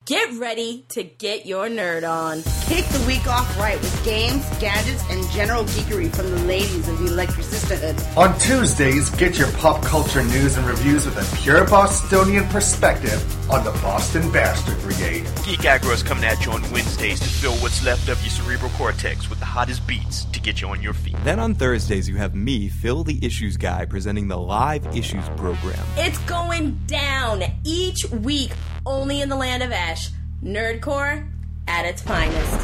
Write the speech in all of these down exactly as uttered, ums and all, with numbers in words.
Get ready to get your nerd on. Kick the week off right with games, gadgets, and general geekery from the ladies of the Electric Sisterhood. On Tuesdays, get your pop culture news and reviews with a pure Bostonian perspective on the Boston Bastard Brigade. Geek Aggro is coming at you on Wednesdays to fill what's left of your cerebral cortex with the hottest beats to get you on your feet. Then on Thursdays, you have me, Phil the Issues Guy, presenting the Live Issues program. It's going down each week, only in the land of Ash. Nerdcore at its finest.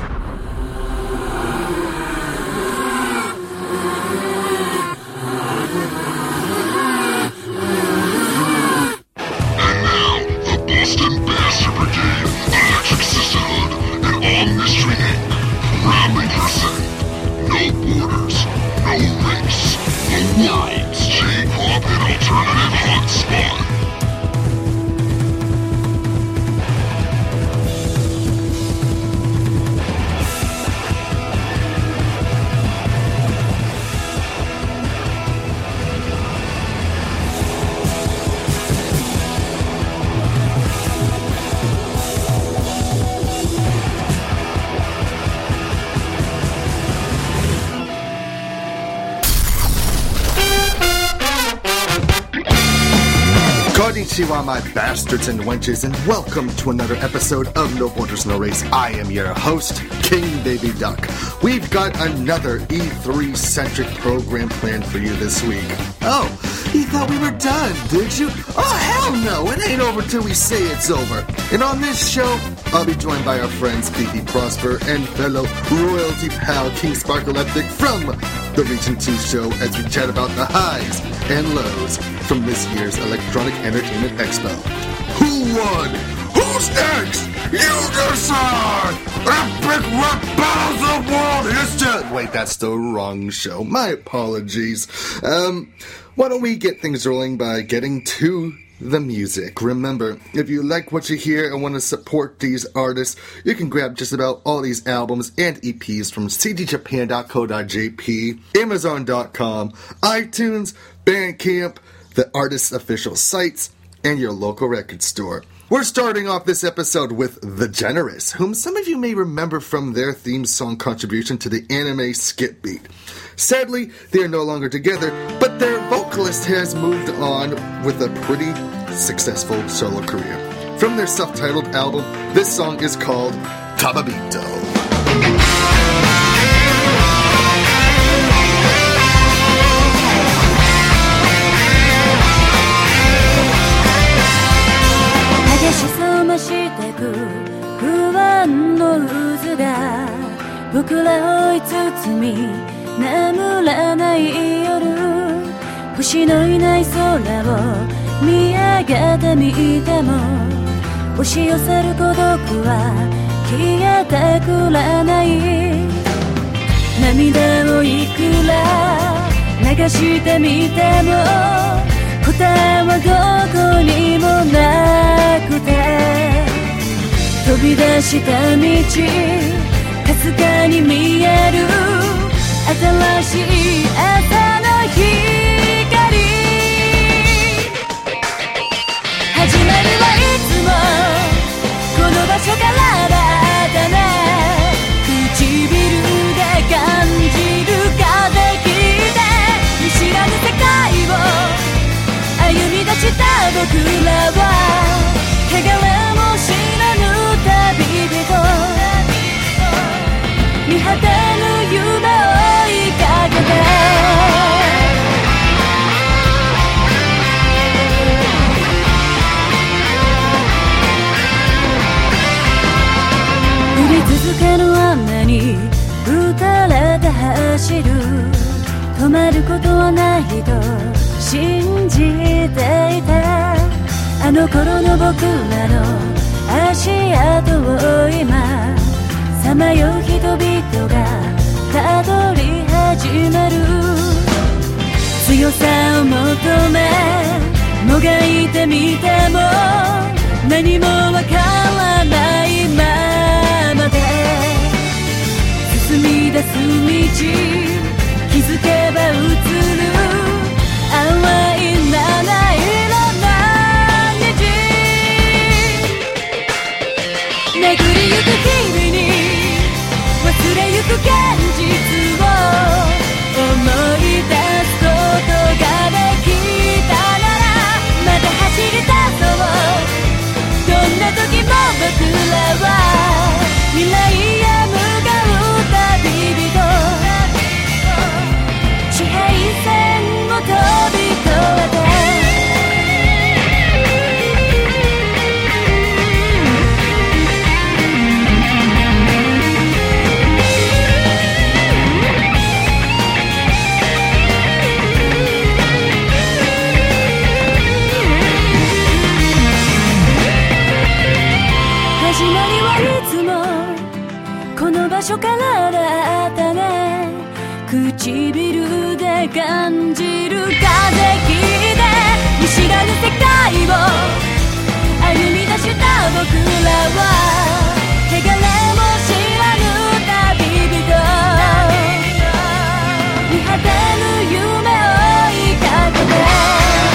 And now, the Boston Bastard Brigade, Electric Sisterhood, and All Mystery Incorporated proudly present No Borders, No Race, the world's J-pop and alternative hotspot. Konnichiwa, my bastards and wenches, and welcome to another episode of No Borders, No Race. I am your host, King Baby Duck. We've got another E three-centric program planned for you this week. Oh, you thought we were done, did you? Oh, hell no, it ain't over till we say it's over. And on this show, I'll be joined by our friends Fifi Prosper and fellow royalty pal King Sparkoleptic from the Region two show as we chat about the highs and lows from this year's Electronic Entertainment Expo. Who won? Who's next? You decide! Epic rap battles of world history! Wait, that's the wrong show. My apologies. Um, why don't we get things rolling by getting to the music. Remember, if you like what you hear and want to support these artists, you can grab just about all these albums and E Ps from c d japan dot co dot j p, amazon dot com, iTunes, Bandcamp, the artist's official sites, and your local record store. We're starting off this episode with The Generous, whom some of you may remember from their theme song contribution to the anime Skip Beat. Sadly, they are no longer together, but their vocalist has moved on with a pretty successful solo career. From their self-titled album, this song is called Tababito. してく不安の渦が僕らを追い包み眠らない夜星のいない空を見上げてみても押し寄せる孤独は消えてくれない涙をいくら流してみても答えはどこにもなくて飛び出した道かすかに見える新しい朝の光始まりはいつもこの場所からだったね唇で感じる風切って見知らぬ世界を歩み出した僕らは汚れも知らぬ旅人見果てぬ夢を追いかけて降り続ける雨に打たれて走る止まることはないと信じていたあの頃の僕らの足跡を今さまよう人々がたどり始める強さを求めもがいてみても何もわからないままで進み出す道気づけば映る淡い七色の虹巡りゆく日々に忘れゆく現実を思い出すことができたならまた走り出そうどんな時も僕らは未来へ向かう旅人地平線を飛び越えて始まりはいつもこの場所からだったね唇で感じる風切りで見知らぬ世界を歩み出した僕らは汚れも知らぬ旅人見果てぬ夢を追いかけて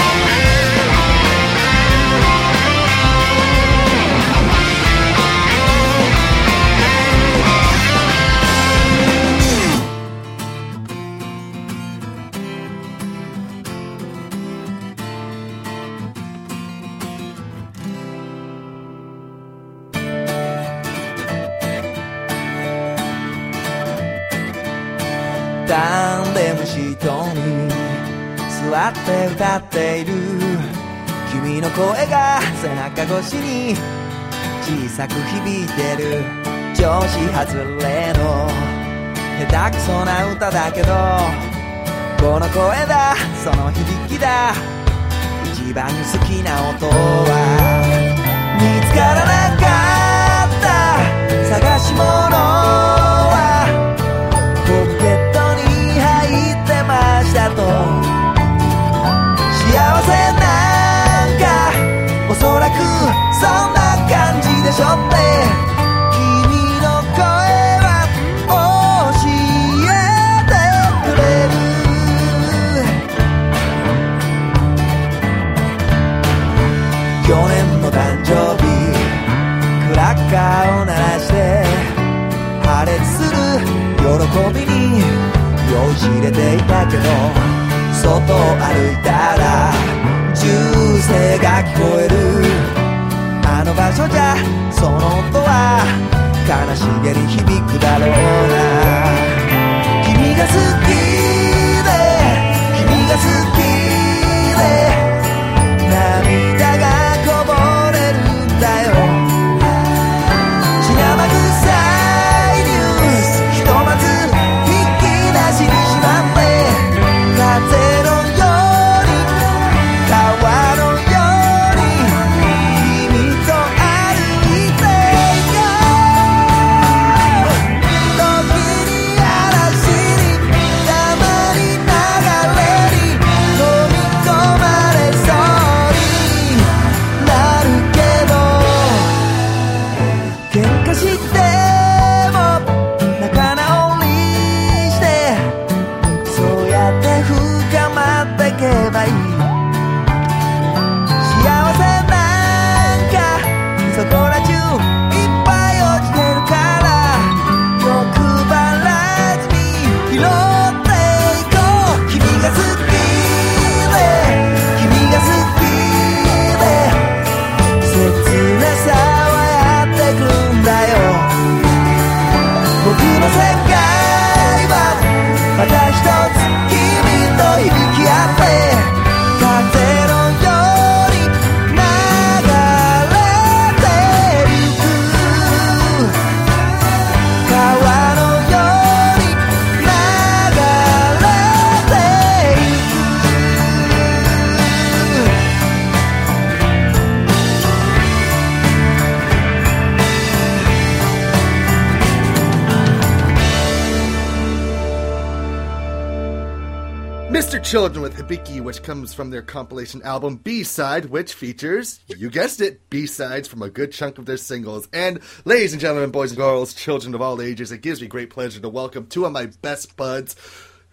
タンデムシートに座って歌っている君の声が背中越しに小さく響いてる調子外れの下手くそな歌だけどこの声だその響きだ一番好きな音は見つからなかった探し物はポケットに入ってましたと幸せなんかおそらくそんな感じでしょって君の声は教えてくれる去年の誕生日クラッカーを鳴らして破裂する喜びに酔いしれていたけど外を歩いたら銃声が聞こえるあの場所じゃその音は悲しげに響くだろうな君が好きで君が好きで涙がこぼれるんだよ血生臭いニュースひとまず引き出しにしまって風のように川のように君と歩いていよ時に嵐にたまに流れに飲み込まれそうになるけど喧嘩しても仲直りしてそうやって深まっていけばいい幸せなんかそこら中いっぱい落ちてるから欲張らずに拾っていこう君が好きで君が好きで切なさはやってくんだよ僕の世界はまた一つ君と響き合って風のように流れてゆく川のように流れてゆく Mister Children with Hibiki, which comes from their compilation album B-Side, which features, you guessed it, B-Sides from a good chunk of their singles. And ladies and gentlemen, boys and girls, children of all ages, it gives me great pleasure to welcome two of my best buds,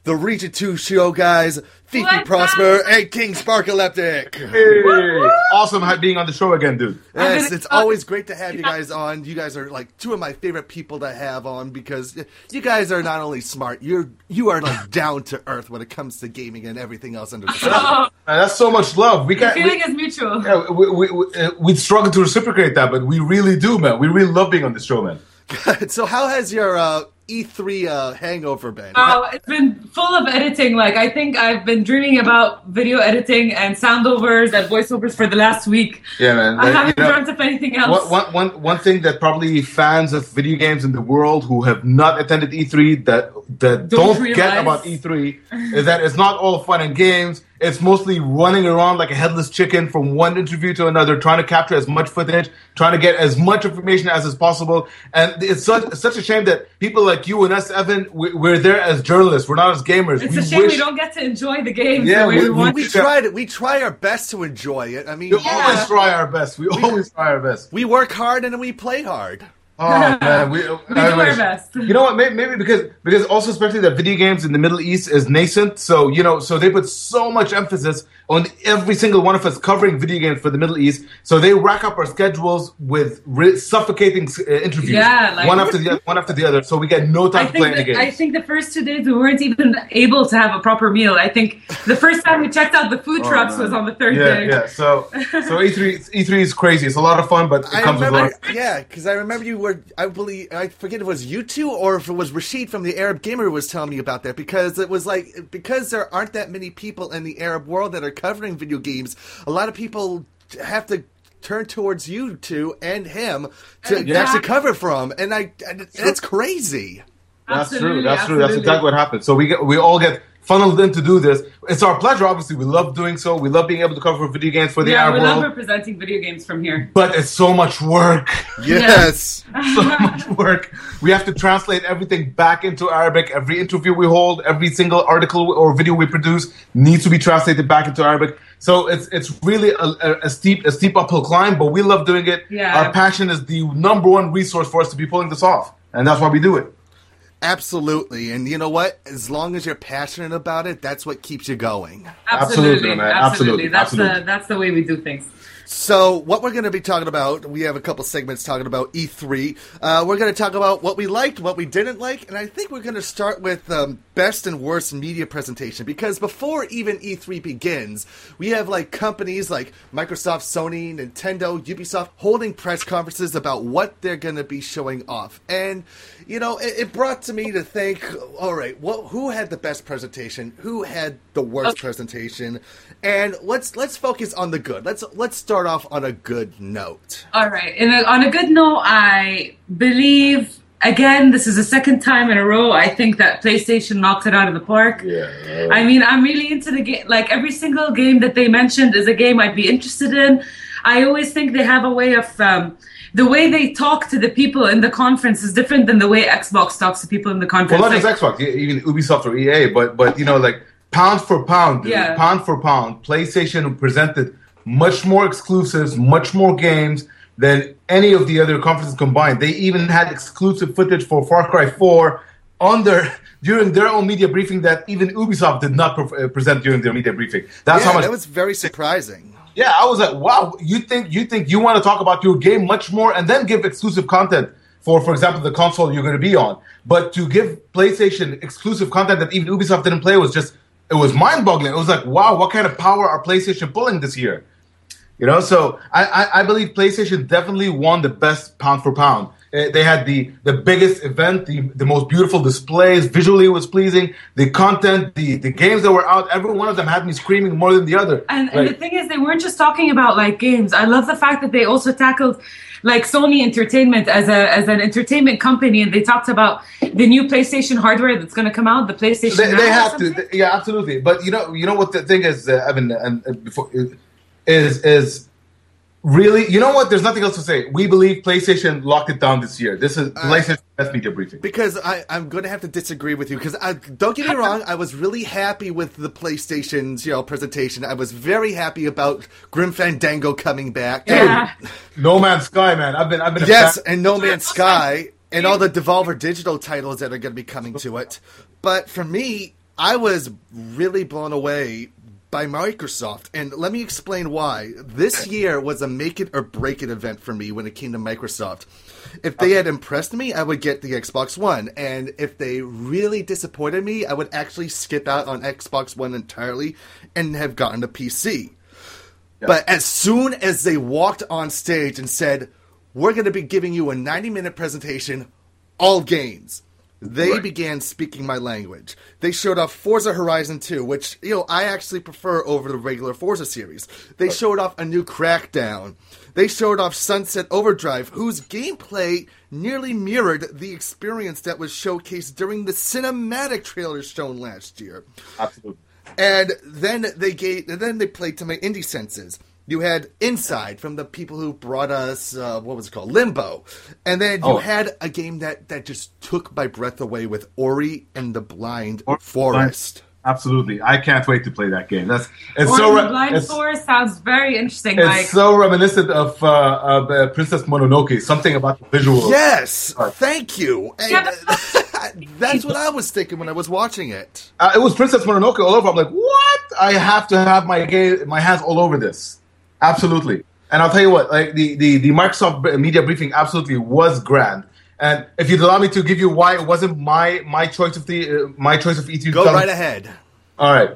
the Region two show guys, Fifi What's Prosper and King Sparkaleptic. Hey, awesome ha- being on the show again, dude. Yes, it's always great to have you guys on. You guys are like two of my favorite people to have on because you guys are not only smart, you're you are like down to earth when it comes to gaming and everything else under the sun. Uh, that's so much love. We The can't. feeling We, is mutual. yeah, we, we, we, uh, we struggle to reciprocate that, but we really do, man. We really love being on this show, man. So how has your uh, E three uh, hangover been? Oh, it's been full of editing. Like, I think I've been dreaming about video editing and soundovers and voiceovers for the last week. Yeah, man. I Like, haven't you know, dreamt of anything else. One, one, one, one thing that probably fans of video games in the world who have not attended E three that that Don't don't, get realize. about E three is that it's not all fun and games. It's mostly running around like a headless chicken from one interview to another, trying to capture as much footage, trying to get as much information as is possible. And it's such, it's such a shame that people like you and us, Evan, we, we're there as journalists. We're not as gamers. It's we a shame wish, we don't get to enjoy the games Yeah, the way we- we, we- want We to. try to we try our best to enjoy it. I mean, We always try our best. We always try our best. we work hard and then we play hard. Oh man, we, We do I our wish. best. You know what? Maybe, maybe because because also especially that video games in the Middle East is nascent. So you know, so they put so much emphasis on every single one of us covering video games for the Middle East. So they rack up our schedules with re- suffocating uh, interviews, Yeah, like- one after the other, one after the other. So we get no I time to play think, any that, games. I think the first two days we weren't even able to have a proper meal. I think the first time we checked out the food Oh, trucks man. was on the third yeah, day. yeah. So so E three E three is crazy. It's a lot of fun, but it I comes with a lot. remember, Of- yeah, because I remember you were. I believe I forget if it was you two or if it was Rashid from the Arab Gamer who was telling me about that because it was like because there aren't that many people in the Arab world that are covering video games. A lot of people have to turn towards you two and him to Yeah. actually cover from, and I and that's crazy. That's true. Absolutely, That's true. That's absolutely. exactly what happened. So we get, we all get funneled in to do this. It's our pleasure. Obviously, we love doing so. We love being able to cover video games for the Yeah, Arab we world. love representing video games from here. But it's so much work. Yes. so much work. We have to translate everything back into Arabic. Every interview we hold, every single article or video we produce needs to be translated back into Arabic. So it's it's really a, a, a steep a steep uphill climb, but we love doing it. Yeah. Our passion is the number one resource for us to be pulling this off, and that's why we do it. Absolutely. And you know what? As long as you're passionate about it, that's what keeps you going. Absolutely, man. Absolutely, That's absolutely. the that's the way we do things. So, what we're going to be talking about, we have a couple segments talking about E three. Uh, we're going to talk about what we liked, what we didn't like, and I think we're going to start with um, best and worst media presentation, because before even E three begins, we have like companies like Microsoft, Sony, Nintendo, Ubisoft holding press conferences about what they're going to be showing off. And, you know, it, it brought to me to think, all right, what, who had the best presentation? Who had the worst Okay. presentation? And let's let's focus on the good. Let's let's start off on a good note. All right. And uh, on a good note, I believe again this is the second time in a row. I think that PlayStation knocked it out of the park. Yeah. I mean, I'm really into the game. Like every single game that they mentioned is a game I'd be interested in. I always think they have a way of um, the way they talk to the people in the conference is different than the way Xbox talks to people in the conference. Well, not Like- just Xbox, e- even Ubisoft or E A, but but you know, like pound for pound, dude, Yeah. pound for pound, PlayStation presented much more exclusives, much more games than any of the other conferences combined. They even had exclusive footage for Far Cry four on their during their own media briefing that even Ubisoft did not pre- uh, present during their media briefing. That's yeah, how much. that was very surprising. Yeah, I was like, wow, you think you think you want to talk about your game much more and then give exclusive content for, for example, the console you're going to be on. But to give PlayStation exclusive content that even Ubisoft didn't play was just, it was mind-boggling. It was like, wow, what kind of power are PlayStation pulling this year? You know, so I, I, I believe PlayStation definitely won the best pound for pound. Uh, They had the, the biggest event, the, the most beautiful displays, visually it was pleasing, the content, the, the games that were out, every one of them had me screaming more than the other. And, and Like- the thing is, they weren't just talking about like games. I love the fact that they also tackled like Sony Entertainment as a as an entertainment company, and they talked about the new PlayStation hardware that's going to come out, the PlayStation. They, Now they or have something. to, yeah, absolutely. But you know, you know what the thing is, uh, Evan, and, and before is is really, you know what? There's nothing else to say. We believe PlayStation locked it down this year. This is PlayStation's best media briefing. Because I, I'm going to have to disagree with you. Because don't get me wrong, I was really happy with the PlayStation's you know presentation. I was very happy about Grim Fandango coming back. Yeah. No Man's Sky, man. I've been, I've been. A Yes, fan- and No Man's Sky, and all the Devolver Digital titles that are going to be coming to it. But for me, I was really blown away by Microsoft, and let me explain why. This year was a make it or break it event for me when it came to Microsoft. If they had impressed me, I would get the Xbox One, and if they really disappointed me, I would actually skip out on Xbox One entirely and have gotten a P C. Yeah. But as soon as they walked on stage and said, we're going to be giving you a ninety-minute presentation, all games, they right. began speaking my language. They showed off Forza Horizon two, which, you know, I actually prefer over the regular Forza series. They showed off a new Crackdown. They showed off Sunset Overdrive, whose gameplay nearly mirrored the experience that was showcased during the cinematic trailers shown last year. Absolutely. And then they gave, and then they played to my indie senses. You had Inside from the people who brought us, uh, what was it called, Limbo. And then you oh. had a game that, that just took my breath away with Ori and the Blind Ori Forest. Absolutely. I can't wait to play that game. That's it's Ori so and the Blind it's, Forest sounds very interesting. It's Mike. so reminiscent of, uh, of uh, Princess Mononoke, something about the visual. Yes, uh, thank you. And, yeah, uh, that's what I was thinking when I was watching it. Uh, it was Princess Mononoke all over. I'm like, what? I have to have my game, my hands all over this. Absolutely. And I'll tell you what, like the, the, the Microsoft media briefing absolutely was grand. And if you'd allow me to give you why it wasn't my my choice of the uh, my choice of E three. Go right ahead. All right.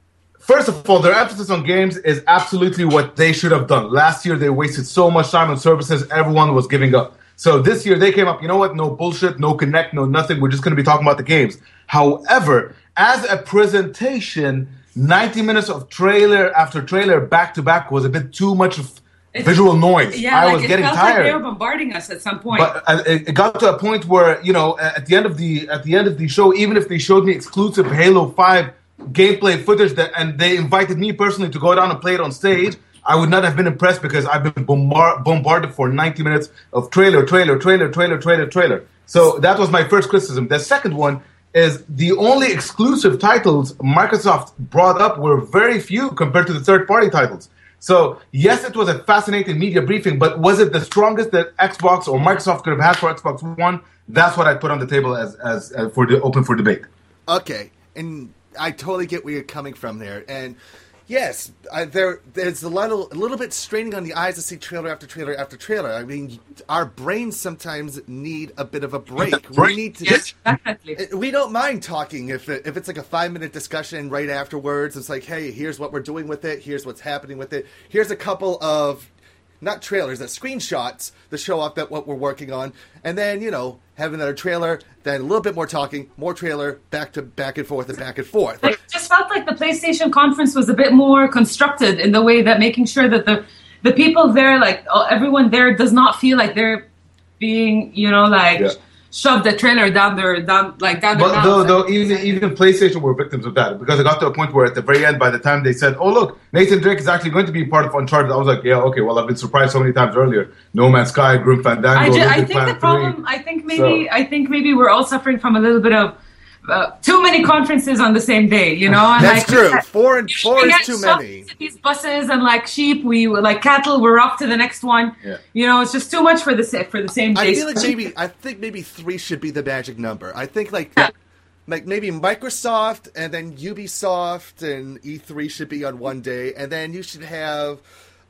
First of all, their emphasis on games is absolutely what they should have done. Last year, they wasted so much time on services, everyone was giving up. So this year, they came up, you know what, no bullshit, no connect, no nothing, we're just going to be talking about the games. However, as a presentation, ninety minutes of trailer after trailer back-to-back was a bit too much of it's, visual noise. Yeah, I like was it getting felt tired. Like they were bombarding us at some point. But uh, it got to a point where, you know, at the end of the at the end of the show, even if they showed me exclusive Halo five gameplay footage that, and they invited me personally to go down and play it on stage, I would not have been impressed because I've been bombard- bombarded for ninety minutes of trailer, trailer, trailer, trailer, trailer, trailer. So that was my first criticism. The second one is the only exclusive titles Microsoft brought up were very few compared to the third-party titles. So, yes, it was a fascinating media briefing, but was it the strongest that Xbox or Microsoft could have had for Xbox One? That's what I put on the table as as, as for the open for debate. Okay, and I totally get where you're coming from there. And yes, I, there there's a little a little bit straining on the eyes to see trailer after trailer after trailer. I mean, our brains sometimes need a bit of a break. We need to. Yes, definitely. We don't mind talking if it, if it's like a five minute discussion right afterwards. It's like, hey, here's what we're doing with it. Here's what's happening with it. Here's a couple of not trailers, that screenshots to show off that what we're working on, and then you know have another trailer, then a little bit more talking, more trailer, back to back and forth and back and forth. It just felt like the PlayStation conference was a bit more constructed in the way that making sure that the the people there, like everyone there, does not feel like they're being, you know, like yeah. shoved a trailer down their down like down their But though, though even even PlayStation were victims of that, because it got to a point where at the very end, by the time they said, "Oh look, Nathan Drake is actually going to be part of Uncharted," I was like, "Yeah, okay. Well, I've been surprised so many times earlier. No Man's Sky, Grim Fandango." I, just, I think the problem. three. I think maybe. So. I think maybe we're all suffering from a little bit of uh, too many conferences on the same day. You know, and that's like, true. Had, four and four is too many. These buses and like sheep, we like cattle. We're off to the next one. Yeah. You know, it's just too much for the for the same day. I feel like maybe I think maybe three should be the magic number. I think like yeah. like maybe Microsoft and then Ubisoft and E three should be on one day, and then you should have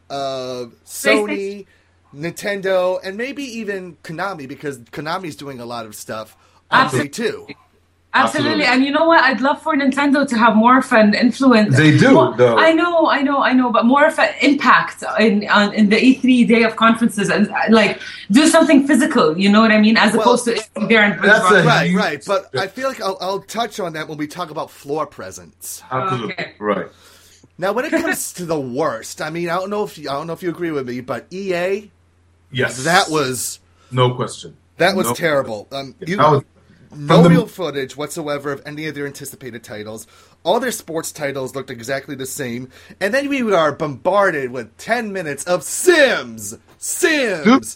uh, Sony, Nintendo, and maybe even Konami, because Konami's doing a lot of stuff on Absolutely. day two. Absolutely. Absolutely, and you know what? I'd love for Nintendo to have more of an influence. They do, more, though. I know, I know, I know, but more of an impact in on, in the E three day of conferences, and like do something physical. You know what I mean? As well, opposed to there and that's a, right, right. But I feel like I'll, I'll touch on that when we talk about floor presence. Absolutely, okay. Right. Now, when it comes to the worst, I mean, I don't know if you, I don't know if you agree with me, but E A, yes, that was no question. That was no terrible. Um, you, that was. No the, real footage whatsoever of any of their anticipated titles. All their sports titles looked exactly the same. And then we are bombarded with ten minutes of Sims! Sims!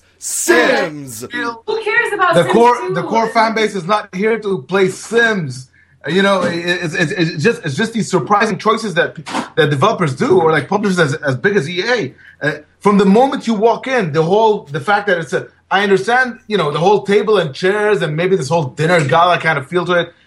Sims! Who cares about the Sims core? too? The core fan base is not here to play Sims. You know, it's, it's, it's just it's just these surprising choices that that developers do, or like publishers as as big as E A. Uh, from the moment you walk in, the whole the fact that it's a I understand, you know, the whole table and chairs and maybe this whole dinner gala kind of feel to it.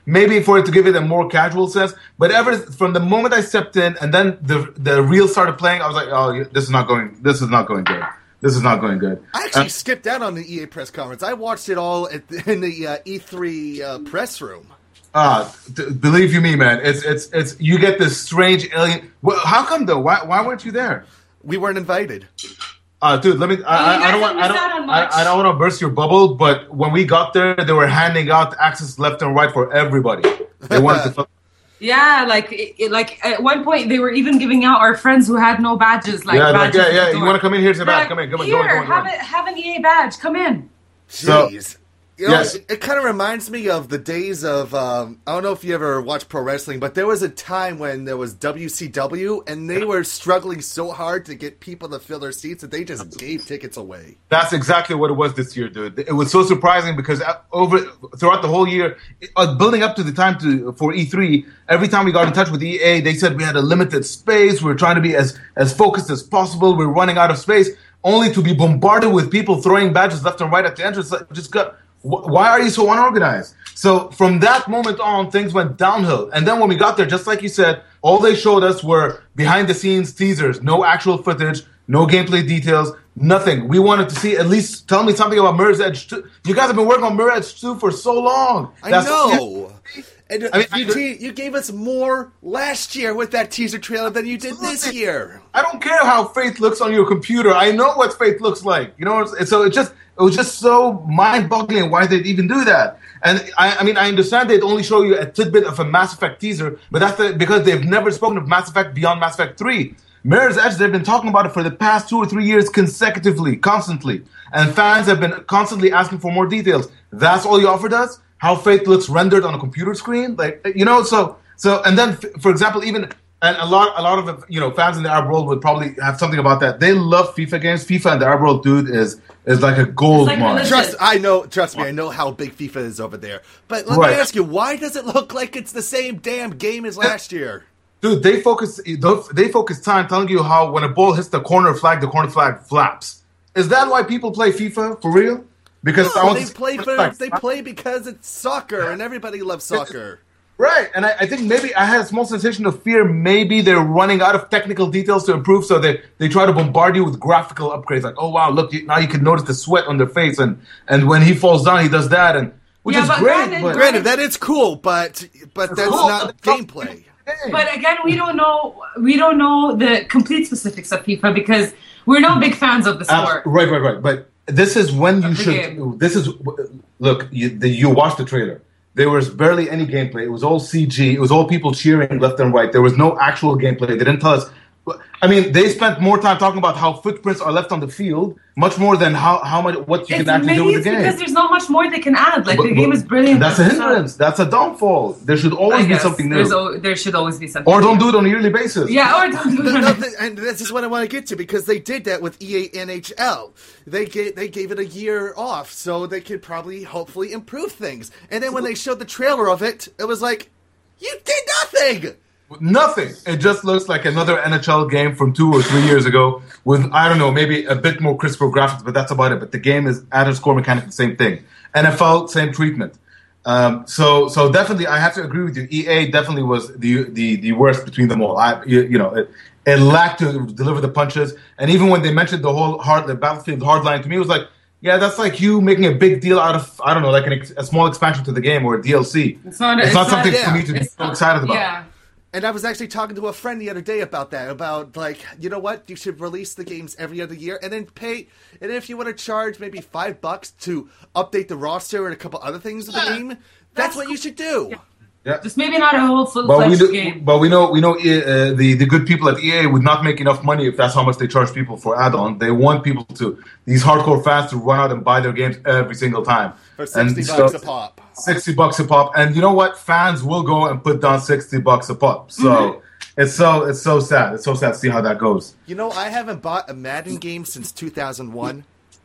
maybe for it to give it a more casual sense. But ever from the moment I stepped in, and then the the reel started playing, I was like, oh, this is not going. This is not going good. This is not going good. I actually Uh, skipped out on the E A press conference. I watched it all at the, in the uh, E three uh, press room. Ah, t- believe you me, man. It's it's it's. You get this strange alien. Well, how come though? Why why weren't you there? We weren't invited. Uh, dude, let me. I, I, I don't want. I don't. I, I don't want to burst your bubble, but when we got there, they were handing out access left and right for everybody. They wanted to. Yeah, like it, it- like at one point they were even giving out our friends who had no badges. Like yeah, like, badges yeah, at yeah. the You door. want to come in? Here's the They're badge. like, Come in. Come in. Here, Go in. Go in. Go have in. a have an E A badge. Come in. So- Jeez. You know, Yes. it, it kind of reminds me of the days of, um, I don't know if you ever watched pro wrestling, but there was a time when there was W C W, and they were struggling so hard to get people to fill their seats that they just gave tickets away. That's exactly what it was this year, dude. It was so surprising because uh, over throughout the whole year, uh, building up to the time to for E three, every time we got in touch with E A, they said we had a limited space. We were trying to be as as focused as possible. We were running out of space, only to be bombarded with people throwing badges left and right at the entrance. Like, just got. Why are you so unorganized? So from that moment on, things went downhill. And then when we got there, just like you said, all they showed us were behind-the-scenes teasers, no actual footage, no gameplay details, nothing. We wanted to see at least tell me something about Mirror's Edge two. You guys have been working on Mirror's Edge two for so long. I That's- know. And I mean, you, te- you gave us more last year with that teaser trailer than you did this year. I don't care how Faith looks on your computer. I know what Faith looks like. You know, it's- so it just it was just so mind-boggling why they'd even do that. And I, I mean, I understand they'd only show you a tidbit of a Mass Effect teaser, but that's the, because they've never spoken of Mass Effect beyond Mass Effect three. Mirror's Edge, they've been talking about it for the past two or three years consecutively, constantly. And fans have been constantly asking for more details. That's all you offered us? How Faith looks rendered on a computer screen? Like, you know, so, so, and then, f- for example, even, and a lot, a lot of, you know, fans in the Arab world would probably have something about that. They love FIFA games. FIFA in the Arab world, dude, is, is like a gold like mine. religion. Trust, I know. Trust me, I know how big FIFA is over there. But let Right. me ask you, why does it look like it's the same damn game as last year? Dude, they focus they focus time telling you how when a ball hits the corner flag, the corner flag flaps. Is that why people play FIFA for real? Because I No, want they to see play corner for flags. they play because it's soccer, and everybody loves soccer. Right, and I, I think maybe I had a small sensation of fear. Maybe they're running out of technical details to improve, so they, they try to bombard you with graphical upgrades. Like, oh wow, look, you, now you can notice the sweat on their face, and, and when he falls down, he does that, and which Yeah, is but great. granted- but Granted, that is cool, but but that's cool. not gameplay. But again, we don't know we don't know the complete specifics of FIFA because we're no big fans of the Abs- sport. right, right, right. But this is when you the should. game. This is look. You, the, you watched the trailer. There was barely any gameplay. It was all C G. It was all people cheering left and right. There was no actual gameplay. They didn't tell us. I mean, they spent more time talking about how footprints are left on the field, much more than how, how much what you It's, can actually maybe do with it's the game. because there's not much more they can add. Like But- the game but is brilliant. That's a as itself. hindrance. That's a downfall. There should I always be guess. something new. There's al- there should always be something. Or don't new. do it on a yearly basis. Yeah, or don't do No, it. no, th- and this is what I want to get to because they did that with E A N H L. They gave they gave it a year off so they could probably hopefully improve things. And then when they showed the trailer of it, it was like, you did nothing. Nothing. It just looks like another N H L game from two or three years ago with, I don't know, maybe a bit more crisper graphics, but that's about it. But the game is added score mechanic, the same thing. N F L, same treatment. Um, so, so definitely, I have to agree with you. E A definitely was the the, the worst between them all. I, you, you know, it, it lacked to deliver the punches. And even when they mentioned the whole hard, the Battlefield hardline, to me, it was like, yeah, that's like you making a big deal out of, I don't know, like an, ex- a small expansion to the game or a D L C. It's not. It's, It's, not something yeah, for me to be it's so not- excited about. Yeah. And I was actually talking to a friend the other day about that, about like, you know what, you should release the games every other year and then pay, and then if you want to charge maybe five bucks to update the roster and a couple other things of the game, that's, That's what you should do. Yeah. Yeah. Just maybe not a whole But we, full-fledged do, game. but we know we know uh, the the good people at E A would not make enough money if that's how much they charge people for add-on. They want people to these hardcore fans to run out and buy their games every single time For sixty And bucks so- a pop. Sixty bucks a pop, and you know what? Fans will go and put down sixty bucks a pop. So Mm-hmm. it's so it's so sad. It's so sad to see how that goes. You know, I haven't bought a Madden game since two thousand one.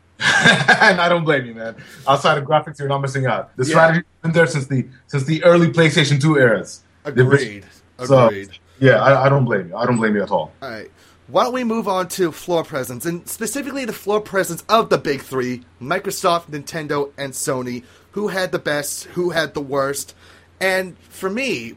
And I don't blame you, man. Outside of graphics, you're not missing out. The Yeah. strategy's been there since the since the early PlayStation two eras. Agreed. So, Agreed. yeah, I, I don't blame you. I don't blame you at all. All right. Why don't we move on to floor presence, and specifically the floor presence of the big three, Microsoft, Nintendo, and Sony. Who had the best, who had the worst, And for me,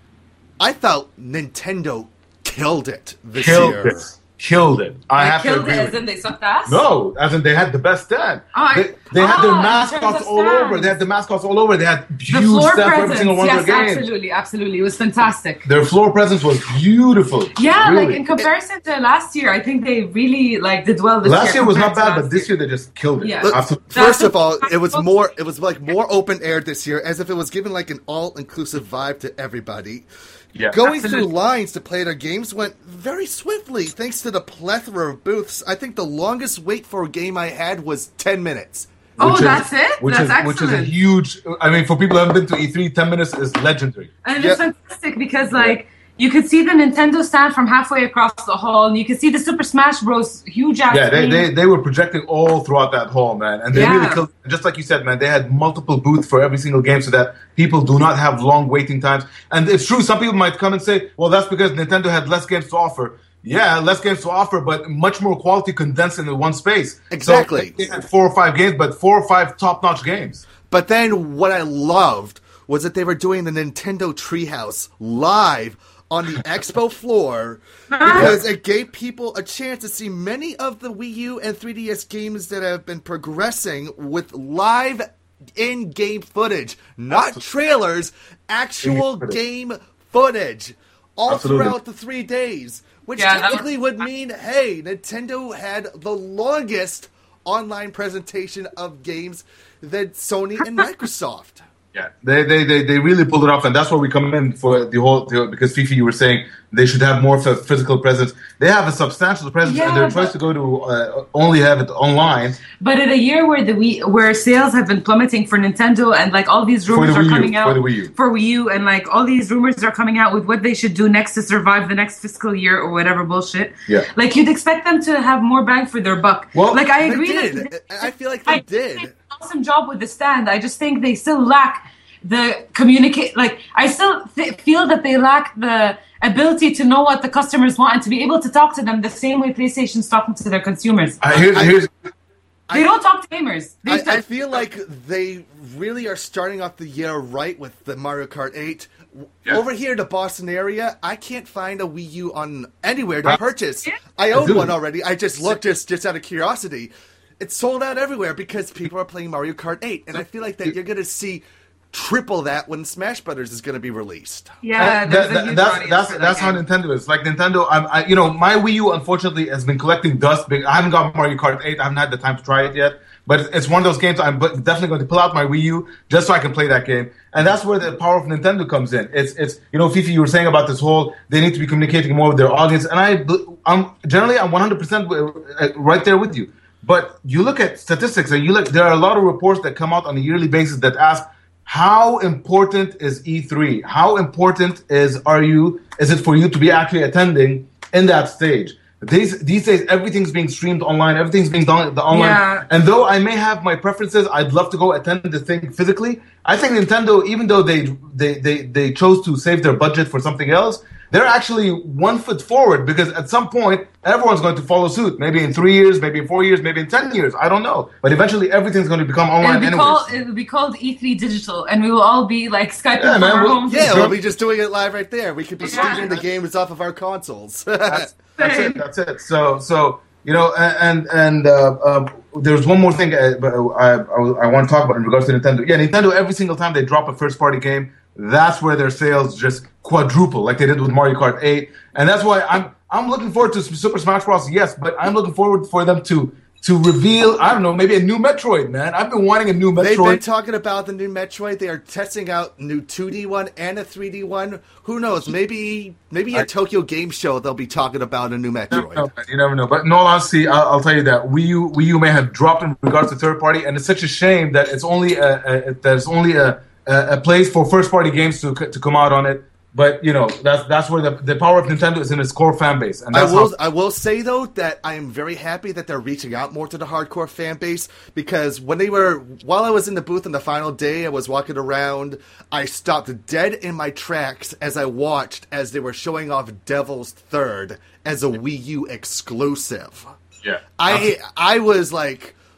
I felt Nintendo killed it this Killed year. it. Killed it. I They have to killed agree it with as you. in they sucked ass? No, as in they had the best stand. Oh, I- they they had oh, their in terms mascots of all over. stands. They had the mascots all over. They had The huge floor stand for every presence, single one yes, of their games. absolutely, absolutely. It was fantastic. Their floor presence was beautiful. Yeah, really. like in comparison to last year, I think they really like did well this year. Last year was not compared to bad, but last this year they just killed it. Yeah. Look, Absolutely. first of all, it was more. It was like more open air this year, as if it was given like an all-inclusive vibe to everybody. Yeah. Going Absolutely. through lines to play their games went very swiftly, thanks to the plethora of booths. I think the longest wait for a game I had was ten minutes. Oh, Which is- that's it? Which That's is which is a excellent. huge. I mean, for people who haven't been to E three, ten minutes is legendary. And Yeah. it's fantastic because, like, you could see the Nintendo stand from halfway across the hall, and you could see the Super Smash Bros. Huge ass Yeah, they, screen. they they were projecting all throughout that hall, man, and they Yeah. really killed. Just like you said, man, they had multiple booths for every single game, so that people do not have long waiting times. And it's true, some people might come and say, "Well, that's because Nintendo had less games to offer." Yeah, less games to offer, but much more quality condensed into one space. Exactly. So they had four or five games, but four or five top-notch games. But then what I loved was that they were doing the Nintendo Treehouse live on the expo floor because it gave people a chance to see many of the Wii U and three D S games that have been progressing with live in-game footage, not trailers, actual footage. game footage, all Absolutely. throughout the three days, which Yeah, that was- technically would mean, hey, Nintendo had the longest online presentation of games than Sony and Microsoft. Yeah, they, they, they, they really pulled it off, and that's where we come in for the whole, the, because Fifi, you were saying they should have more of a physical presence. They have a substantial presence, Yeah, and their but- choice to go to uh, only have it online. But in a year where the Wii, where sales have been plummeting for Nintendo, and like all these For rumors the are Wii U, coming out for the Wii U. for Wii U, and like all these rumors are coming out with what they should do next to survive the next fiscal year or whatever bullshit. Yeah. Like you'd expect them to have more bang for their buck. Well, like I They agree. did. That I feel like they I did. think an awesome job with the stand. I just think they still lack the communicate. Like I still th- feel that they lack the ability to know what the customers want and to be able to talk to them the same way PlayStation's talking to their consumers. Uh, here's, I- here's, They don't talk to gamers. They I, just- I feel like they really are starting off the year right with the Mario Kart eight. Yeah. Over here in the Boston area, I can't find a Wii U on anywhere to Huh? purchase. Yeah. I own Dude. one already. I just looked just just out of curiosity. It's sold out everywhere because people are playing Mario Kart eight, and I feel like that you're going to see triple that when Smash Brothers is going to be released. yeah, Uh, there's that- a huge that's audience that's for that that's how game. Nintendo is. Like Nintendo, I'm, I, you know, my Wii U unfortunately has been collecting dust. Big- I haven't got Mario Kart eight. I haven't had the time to try it yet. But it's- it's one of those games I'm bu- definitely going to pull out my Wii U just so I can play that game. And that's where the power of Nintendo comes in. It's it's you know, Fifi, you were saying about this whole they need to be communicating more with their audience, and I I'm generally I'm one hundred percent right there with you. But you look at statistics, and you look. There are a lot of reports that come out on a yearly basis that ask, how important is E three? How important is are you? Is it for you to be actually attending in that stage? These these days, everything's being streamed online. Everything's being done the online. Yeah. And though I may have my preferences, I'd love to go attend the thing physically. I think Nintendo, even though they they they, they chose to save their budget for something else, they're actually one foot forward because at some point everyone's going to follow suit. Maybe in three years, maybe in four years, maybe in ten years. I don't know. But eventually, everything's going to become It'll online be, anyways. called, it'll be called E three Digital, and we will all be like Skyping Yeah, from man, our we'll- homes. Yeah, Sure. we'll be just doing it live right there. We could be Yeah. streaming the games off of our consoles. That's, that's it. That's it. So, so you know, and and uh, uh, there's one more thing I, I, I want to talk about in regards to Nintendo. Yeah, Nintendo. Every single time they drop a first-party game, that's where their sales just quadruple, like they did with Mario Kart eight. And that's why I'm I'm looking forward to Super Smash Bros. Yes, but I'm looking forward for them to to reveal. I don't know, maybe a new Metroid. Man, I've been wanting a new They've been Metroid. talking about the new Metroid. They are testing out new two D one and a three D one. Who knows? Maybe maybe at Tokyo Game Show they'll be talking about a new You Metroid. never know, man. You never know. But in all honesty, I'll, I'll tell you that Wii U, Wii U may have dropped in regards to third party, and it's such a shame that it's only a, a, there's only a, a, a place for first party games to to come out on it. But you know, that's that's where the, the power of Nintendo is in its core fan base, and I that's will how, I will say though that I am very happy that they're reaching out more to the hardcore fan base because when they were while I was in the booth on the final day, I was walking around, I stopped dead in my tracks as I watched as they were showing off Devil's Third as a Wii U exclusive. yeah. I I was like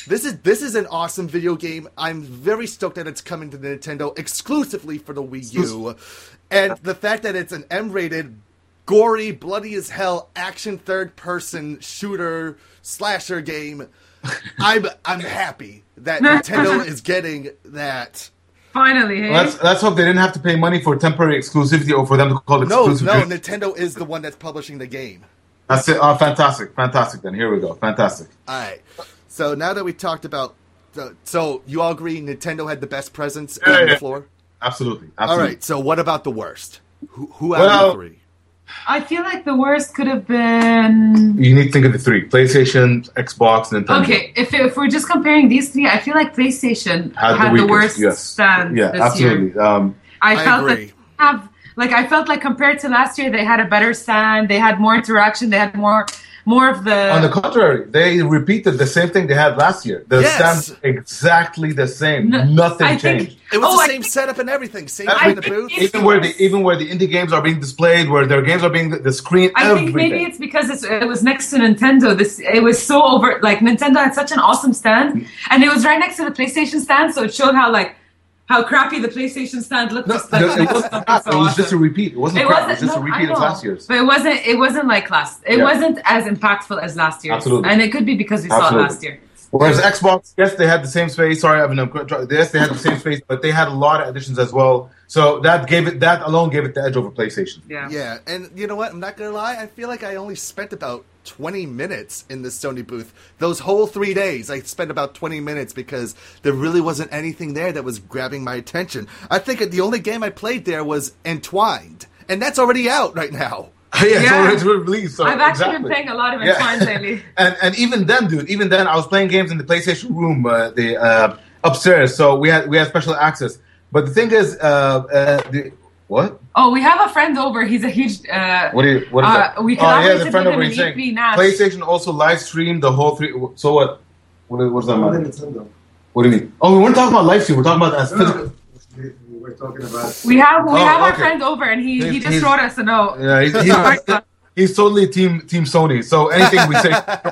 This is this is an awesome video game. I'm very stoked that it's coming to Nintendo exclusively for the Wii U. And the fact that it's an M-rated, gory, bloody as hell action third-person shooter slasher game, I'm I'm happy that Nintendo is getting that. Finally, hey? Let's, let's hope they didn't have to pay money for temporary exclusivity or for them to call it No, exclusive. no, Nintendo is the one that's publishing the game. That's it. Oh, fantastic. Fantastic, then. Here we go. Fantastic. All right. So now that we talked about... Uh, so you all agree Nintendo had the best presence Yeah, on yeah. the floor? Absolutely. All Absolutely. right. So what about the worst? Who, who out Well, of the three? I feel like the worst could have been. You need to think of the three. PlayStation, Xbox, Nintendo. Okay, if, if we're just comparing these three, I feel like PlayStation Had had, the the, weakest, worst yes. stand Yeah, this absolutely. year. Um, I, I felt agree. that they have like I felt like compared to last year, they had a better stand. They had more interaction. They had more more of the. on the contrary, they repeated the same thing they had last year. The Yes. stands exactly the same. No, Nothing I think- changed. It was Oh, the I same think- setup and everything. Same I kind of think booth. it's- Even where the even where the indie games are being displayed, where their games are being the screen, I everything. think maybe it's because it's, it was next to Nintendo. This it was so over. Like Nintendo had such an awesome stand, and it was right next to the PlayStation stand, so it showed how like how crappy the PlayStation stand looked. No, just like, it, it wasn't something crap. so It was awesome. just a repeat. It wasn't It crap. wasn't. It was just no, a I repeat of know. last year's. But it wasn't. It wasn't like last. It Yeah. wasn't as impactful as last year's. Absolutely. And it could be because we saw it Absolutely. last year. Whereas Xbox, yes, they had the same space. Sorry, I mean, I'm, yes, they had the same space, but they had a lot of additions as well. So that gave it. That alone gave it the edge over PlayStation. Yeah. Yeah, and you know what? I'm not gonna lie. I feel like I only spent about twenty minutes in the Sony booth. Those whole three days, I spent about twenty minutes because there really wasn't anything there that was grabbing my attention. I think the only game I played there was Entwined, and that's already out right now. yeah, it's Yeah. already released. So I've actually exactly. been playing a lot of Yeah. Entwined lately. and and even then, dude, even then, I was playing games in the PlayStation room, uh, the uh, upstairs. So we had we had special access. But the thing is, uh, uh, the what? Oh, we have a friend over. He's a huge. Uh, What do you? What is uh, that? We oh yeah, collaborated the friend with over him he's in saying E three Nash. PlayStation also live streamed the whole three. So what? What, what does that matter? What do you mean? Oh, we weren't talking about live stream. We're talking about as physical. We're talking about. We have we Oh, have our okay. friend over, and he, he He's- just he's- wrote us a note. Yeah, he's, he's, he's totally team team Sony. So anything we say,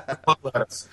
at us.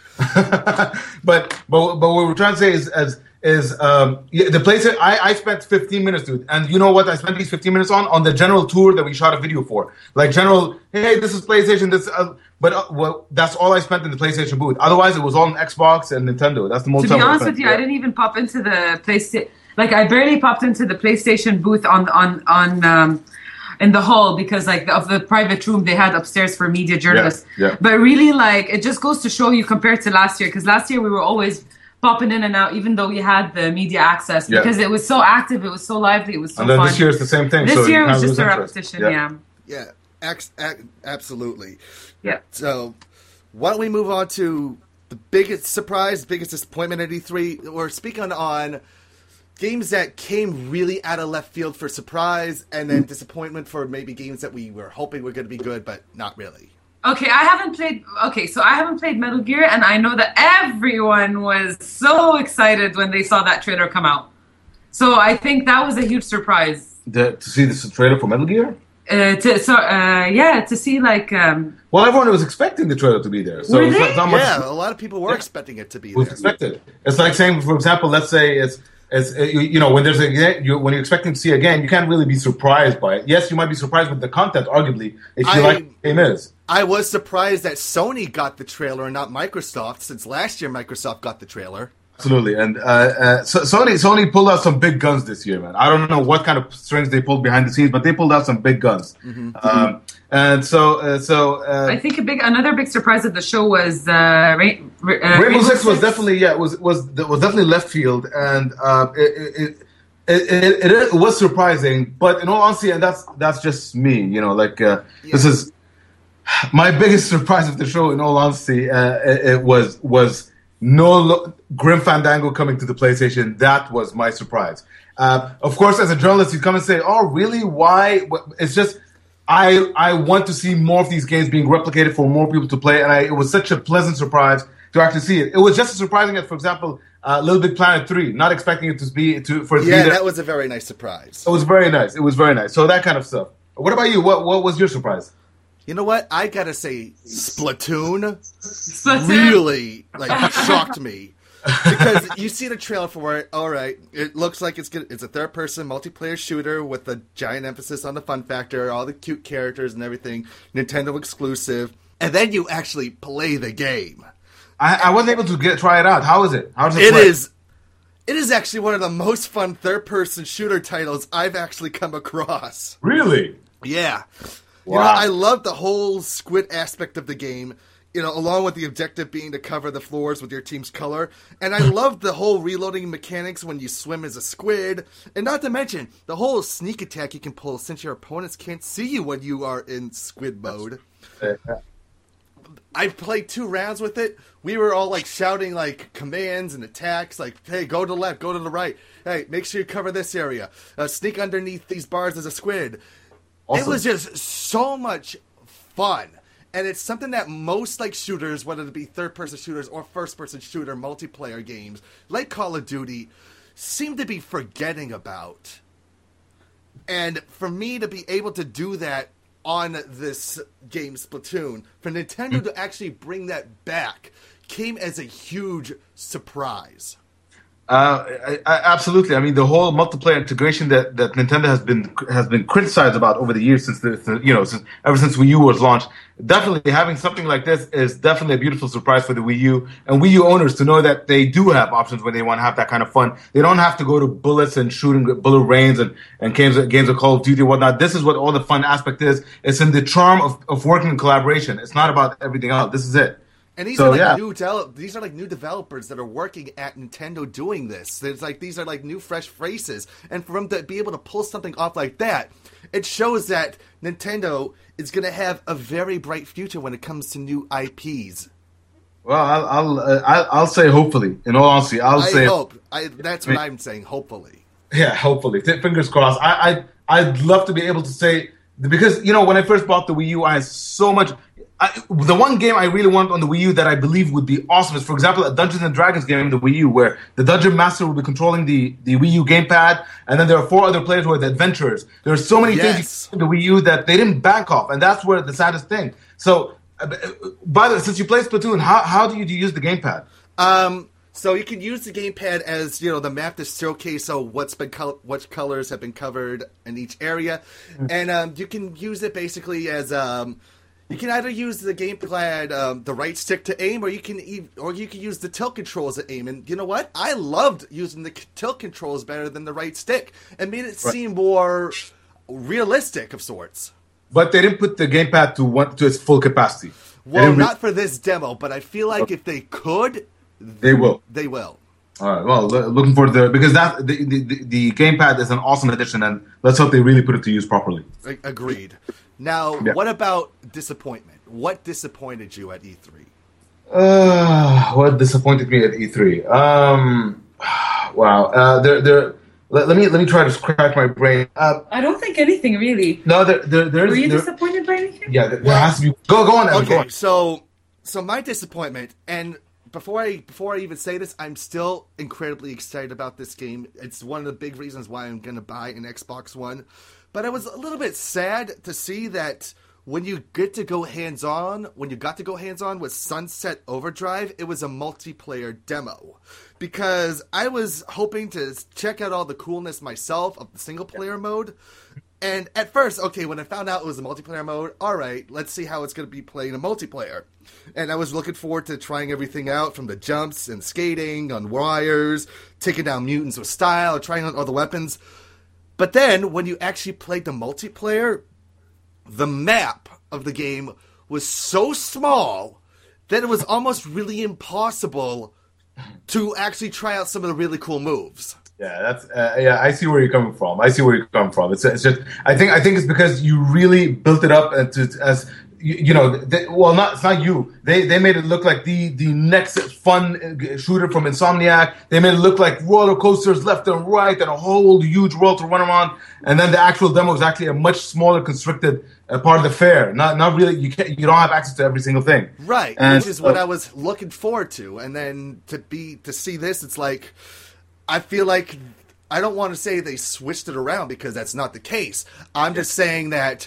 but but but what we're trying to say is as is um yeah, the place. I I spent fifteen minutes, dude, and you know what? I spent these fifteen minutes on on the general tour that we shot a video for, like general. Hey, this is PlayStation. This, uh, but uh, well, that's all I spent in the PlayStation booth. Otherwise, it was all on Xbox and Nintendo. That's the most. To be time I honest spent. with you, I didn't even pop into the PlayStation. Like I barely popped into the PlayStation booth on on on um, in the hall because like of the private room they had upstairs for media journalists. Yeah, yeah. But really, like it just goes to show you compared to last year, because last year we were always popping in and out, even though we had the media access, Yeah. because it was so active, it was so lively, it was so And then fun. this year is the same thing. This so you year was can't just a lose interest. repetition. Yeah. Yeah. Yeah, ex- ac- absolutely. Yeah. So, why don't we move on to the biggest surprise, biggest disappointment at E three? We're speaking on games that came really out of left field for surprise, and then disappointment for maybe games that we were hoping were going to be good, but not really. Okay, I haven't played. Okay, so I haven't played Metal Gear, and I know that everyone was so excited when they saw that trailer come out. So I think that was a huge surprise. The, to see this trailer for Metal Gear. Uh, to so uh, yeah, to see like um, Well, everyone was expecting the trailer to be there. So Were it's they? not, not much. Yeah, a lot of people were Yeah. expecting it to be It was there. expected. It's like saying, for example, let's say it's, it's uh, you, you know, when there's a you, when you're expecting to see a game, you can't really be surprised by it. Yes, you might be surprised with the content, arguably, if you I- like what the game is. I was surprised that Sony got the trailer and not Microsoft, since last year Microsoft got the trailer. Absolutely, and uh, uh, so Sony Sony pulled out some big guns this year, man. I don't know what kind of strings they pulled behind the scenes, but they pulled out some big guns. Mm-hmm. Um, and so, uh, so uh, I think a big another big surprise of the show was uh, Ra- uh, Rainbow Six was definitely yeah was was was definitely left field, and uh, it, it, it, it, it was surprising. But in all honesty, and that's that's just me, you know, like uh, this is my biggest surprise of the show. In all honesty, uh, it, it was was no lo- Grim Fandango coming to the PlayStation. That was my surprise. Uh, of course, as a journalist, you come and say, "Oh, really? Why?" It's just. I I want to see more of these games being replicated for more people to play, and I, it was such a pleasant surprise to actually see it. It was just as surprising as, for example, uh, Little Big Planet three. Not expecting it to be to for it to Yeah, be there. that was a very nice surprise. It was very nice. It was very nice. So that kind of stuff. What about you? What what was your surprise? You know what? I gotta say, Splatoon, Splatoon. really like shocked me. Because you see the trailer for it, all right, it looks like it's good. It's a third-person multiplayer shooter with a giant emphasis on the fun factor, all the cute characters and everything, Nintendo exclusive, and then you actually play the game. I, I wasn't able to get try it out. How is it? How does it It play? is. It is actually one of the most fun third-person shooter titles I've actually come across. Really? Yeah. Wow. You know, I love the whole squid aspect of the game, you know, along with the objective being to cover the floors with your team's color. And I love the whole reloading mechanics when you swim as a squid. And not to mention, the whole sneak attack you can pull since your opponents can't see you when you are in squid mode. I played two rounds with it. We were all like shouting like commands and attacks, like, hey, go to the left, go to the right. Hey, make sure you cover this area. Uh, sneak underneath these bars as a squid. Awesome. It was just so much fun. And it's something that most like shooters, whether it be third-person shooters or first-person shooter multiplayer games, like Call of Duty, seem to be forgetting about. And for me to be able to do that on this game, Splatoon, for Nintendo mm-hmm. to actually bring that back came as a huge surprise. Uh, I, I, absolutely. I mean, the whole multiplayer integration that, that Nintendo has been has been criticized about over the years since the, the you know since ever since Wii U was launched. Definitely having something like this is definitely a beautiful surprise for the Wii U and Wii U owners to know that they do have options when they want to have that kind of fun. They don't have to go to bullets and shooting bullet rains and, and games games of Call of Duty and whatnot. This is what all the fun aspect is. It's in the charm of, of working in collaboration. It's not about everything else. This is it. And these so, are like yeah. new de- these are like new developers that are working at Nintendo doing this. There's like these are like new fresh faces, and for them to be able to pull something off like that, it shows that Nintendo is going to have a very bright future when it comes to new I Ps. Well, I'll I'll, uh, I'll, I'll say hopefully. In all honesty, I'll I say hope. I, that's what I'm saying. Hopefully. Yeah, hopefully. Fingers crossed. I I I'd love to be able to say because you know when I first bought the Wii U, I had so much. I, the one game I really want on the Wii U that I believe would be awesome is, for example, a Dungeons and Dragons game on the Wii U where the Dungeon Master will be controlling the, the Wii U gamepad, and then there are four other players who are the adventurers. There are so many yes. things in the Wii U that they didn't back off, and that's where the saddest thing. So, uh, by the way, since you play Splatoon, how how do you, do you use the gamepad? Um. So you can use the gamepad as, you know, the map to showcase so what's been col- what colors have been covered in each area, mm-hmm. and um, you can use it basically as um. You can either use the gamepad, um, the right stick to aim, or you can e- or you can use the tilt controls to aim. And you know what? I loved using the tilt controls better than the right stick. It made it right. seem more realistic of sorts. But they didn't put the gamepad to one, to its full capacity. Well, re- not for this demo, but I feel like okay. if they could, they will. They will. All right. Well, looking forward to it because that the, the the gamepad is an awesome addition, and let's hope they really put it to use properly. Agreed. Now, yeah. what about disappointment? What disappointed you at E three? Uh, what disappointed me at E three? Um, wow. Uh, there, there. Let, let me let me try to scratch my brain. Uh, I don't think anything really. No, there, there, there's. Were you there, disappointed by anything? Yeah, there, there has to be. Go, go on. Evan, okay, go on. so, so my disappointment, and before I before I even say this, I'm still incredibly excited about this game. It's one of the big reasons why I'm going to buy an Xbox One. But I was a little bit sad to see that when you get to go hands-on, when you got to go hands-on with Sunset Overdrive, it was a multiplayer demo. Because I was hoping to check out all the coolness myself of the single-player mode. And at first, okay, when I found out it was a multiplayer mode, all right, let's see how it's going to be playing a multiplayer. And I was looking forward to trying everything out, from the jumps and skating on wires, taking down mutants with style, trying out all the weapons. But then, when you actually played the multiplayer, the map of the game was so small that it was almost really impossible to actually try out some of the really cool moves. Yeah, that's uh, yeah. I see where you're coming from. I see where you're coming from. It's it's just I think I think it's because you really built it up to, as you, you know. They, well, not it's not you. They they made it look like the the next fun shooter from Insomniac. They made it look like roller coasters left and right and a whole huge world to run around. And then the actual demo is actually a much smaller, constricted uh, part of the fair. Not not really. You can't. You don't have access to every single thing. Right, and, which is what uh, I was looking forward to. And then to be to see this, it's like I feel like I don't want to say they switched it around because that's not the case. I'm just saying that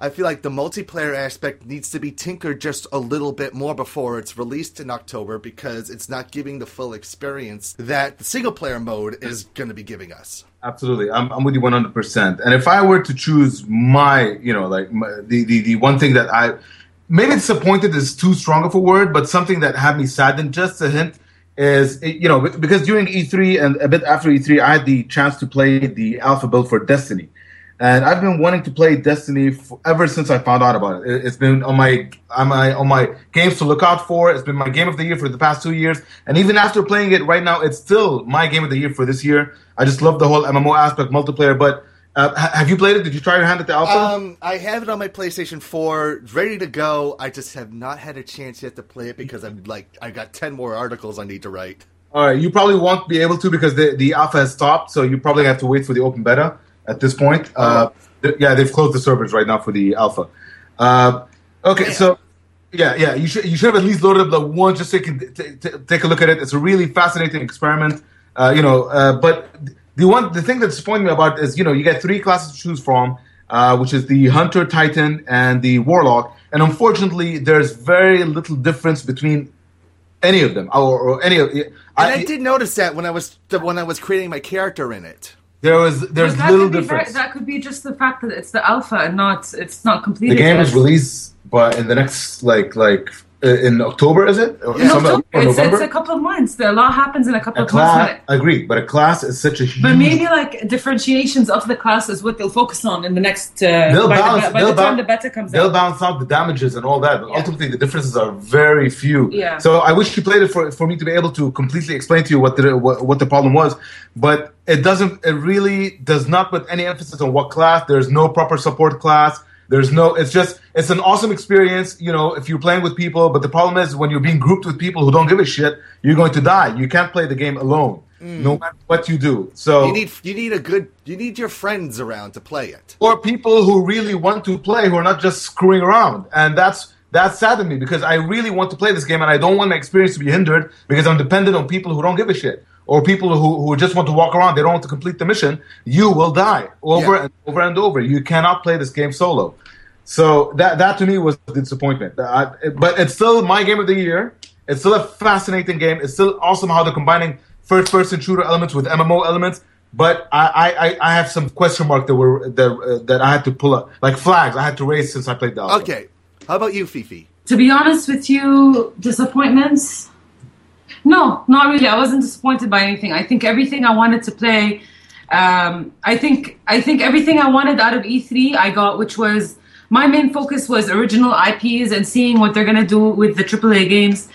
I feel like the multiplayer aspect needs to be tinkered just a little bit more before it's released in October, because it's not giving the full experience that the single-player mode is going to be giving us. Absolutely. I'm, I'm with you one hundred percent. And if I were to choose my, you know, like my, the, the, the one thing that I, maybe disappointed is too strong of a word, but something that had me saddened, just a hint, is, you know, because during E three and a bit after E three, I had the chance to play the alpha build for Destiny. And I've been wanting to play Destiny for, ever since I found out about it. It's been on my, on my on my games to look out for. It's been my game of the year for the past two years. And even after playing it right now, it's still my game of the year for this year. I just love the whole M M O aspect, multiplayer. But uh, have you played it? Did you try your hand at the alpha? Um, I have it on my PlayStation four, ready to go. I just have not had a chance yet to play it because I'm like, I got ten more articles I need to write. All right, you probably won't be able to because the, the alpha has stopped, so you probably have to wait for the open beta at this point. Uh, th- yeah, they've closed the servers right now for the alpha. Uh, okay, Man. so yeah, yeah, you should you should have at least loaded up the one just so you can t- t- take a look at it. It's a really fascinating experiment, uh, you know. Uh, but the one the thing that disappointed me about is, you know, you get three classes to choose from, uh, which is the Hunter, Titan, and the Warlock, and unfortunately, there's very little difference between any of them or, or any of. And I, I did notice that when I was when I was creating my character in it. There was there's that little could be difference. Very, that could be just the fact that it's the alpha and not it's not completed. The game yet. is released, but in the next like like uh, in October, is it? Or In some- October, or it's, November? it's a couple of months. A lot happens in a couple A of class, months. I agree, but a class is such a huge. But maybe like differentiations of the class is what they'll focus on in the next. Uh, They'll by balance. the, by they'll the time ba- the beta comes They'll out. balance out the damages and all that, but ultimately the differences are very few. Yeah. So I wish you played it for for me to be able to completely explain to you what the what, what the problem was, but it doesn't. It really does not put any emphasis on what class. There's no proper support class. There's no. It's just. It's an awesome experience, you know, if you're playing with people. But the problem is when you're being grouped with people who don't give a shit, you're going to die. You can't play the game alone, Mm. no matter what you do. So You need you need a good you need your friends around to play it. or people who really want to play, who are not just screwing around, and that's that's sad to me because I really want to play this game, and I don't want my experience to be hindered because I'm dependent on people who don't give a shit. Or people who, who just want to walk around, they don't want to complete the mission, you will die over Yeah. and over and over. You cannot play this game solo. So that that to me was a disappointment. I, but it's still my game of the year. It's still a fascinating game. It's still awesome how they're combining first-person shooter elements with M M O elements. But I, I, I have some question marks that were that, uh, that I had to pull up, like flags I had to raise since I played the alpha. Okay, how about you, Fifi? To be honest with you, disappointments? No, not really. I wasn't disappointed by anything. I think everything I wanted to play, um, I think I think everything I wanted out of E three I got, which was my main focus was original I Ps and seeing what they're gonna do with the triple A games.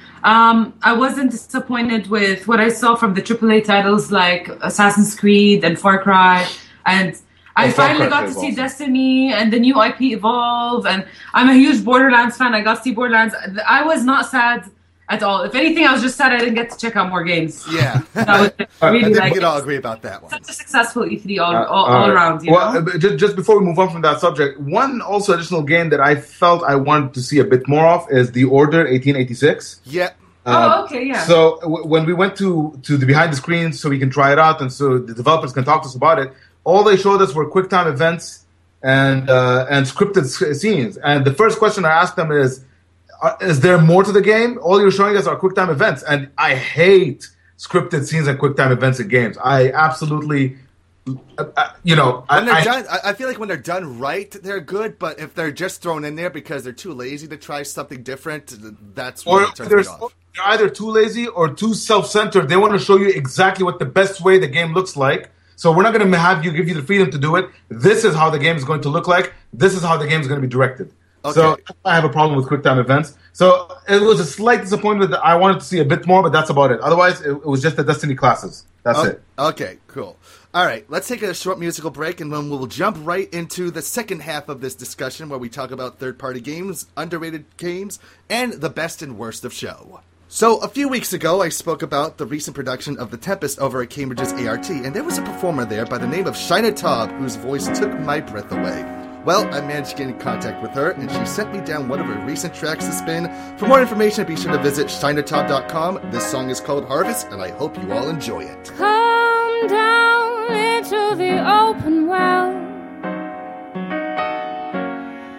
Um, I wasn't disappointed with what I saw from the triple A titles like Assassin's Creed and Far Cry, and I Oh, Far finally Cry got to is see awesome. Destiny and the new I P Evolve, and I'm a huge Borderlands fan. I got to see Borderlands. I was not sad at all. If anything, I was just sad I didn't get to check out more games. Yeah, That was I really think like we could all agree about that one. such a successful E three all, Uh, all, all all right. around. You well, know? uh, just, just before we move on from that subject, one also additional game that I felt I wanted to see a bit more of is The Order eighteen eighty-six. Yeah. Uh, oh, okay, yeah. So w- when we went to, to the behind the scenes so we can try it out and so the developers can talk to us about it, all they showed us were quick time events and uh, and scripted s- scenes. And the first question I asked them is, uh, is there more to the game? All you're showing us are quick time events. And I hate scripted scenes and quick time events in games. I absolutely, uh, uh, you know, When they're I, I, done, I I feel like when they're done right, they're good. But if they're just thrown in there because they're too lazy to try something different, that's or when it turns they're, me off. they're either too lazy or too self-centered. They want to show you exactly what the best way the game looks like. So we're not going to have you give you the freedom to do it. This is how the game is going to look like. This is how the game is going to be directed. So Okay. I have a problem with QuickTime events. So it was a slight disappointment that I wanted to see a bit more, but that's about it. Otherwise, it, it was just the Destiny classes. That's Oh, it. Okay, cool. All right, let's take a short musical break, and then we'll jump right into the second half of this discussion where we talk about third-party games, underrated games, and the best and worst of show. So, a few weeks ago, I spoke about the recent production of The Tempest over at Cambridge's A R T, and there was a performer there by the name of Shina Taub, whose voice took my breath away. Well, I managed to get in contact with her, and she sent me down one of her recent tracks to spin. For more information, be sure to visit shina taub dot com. This song is called Harvest, and I hope you all enjoy it. Come down into the open well.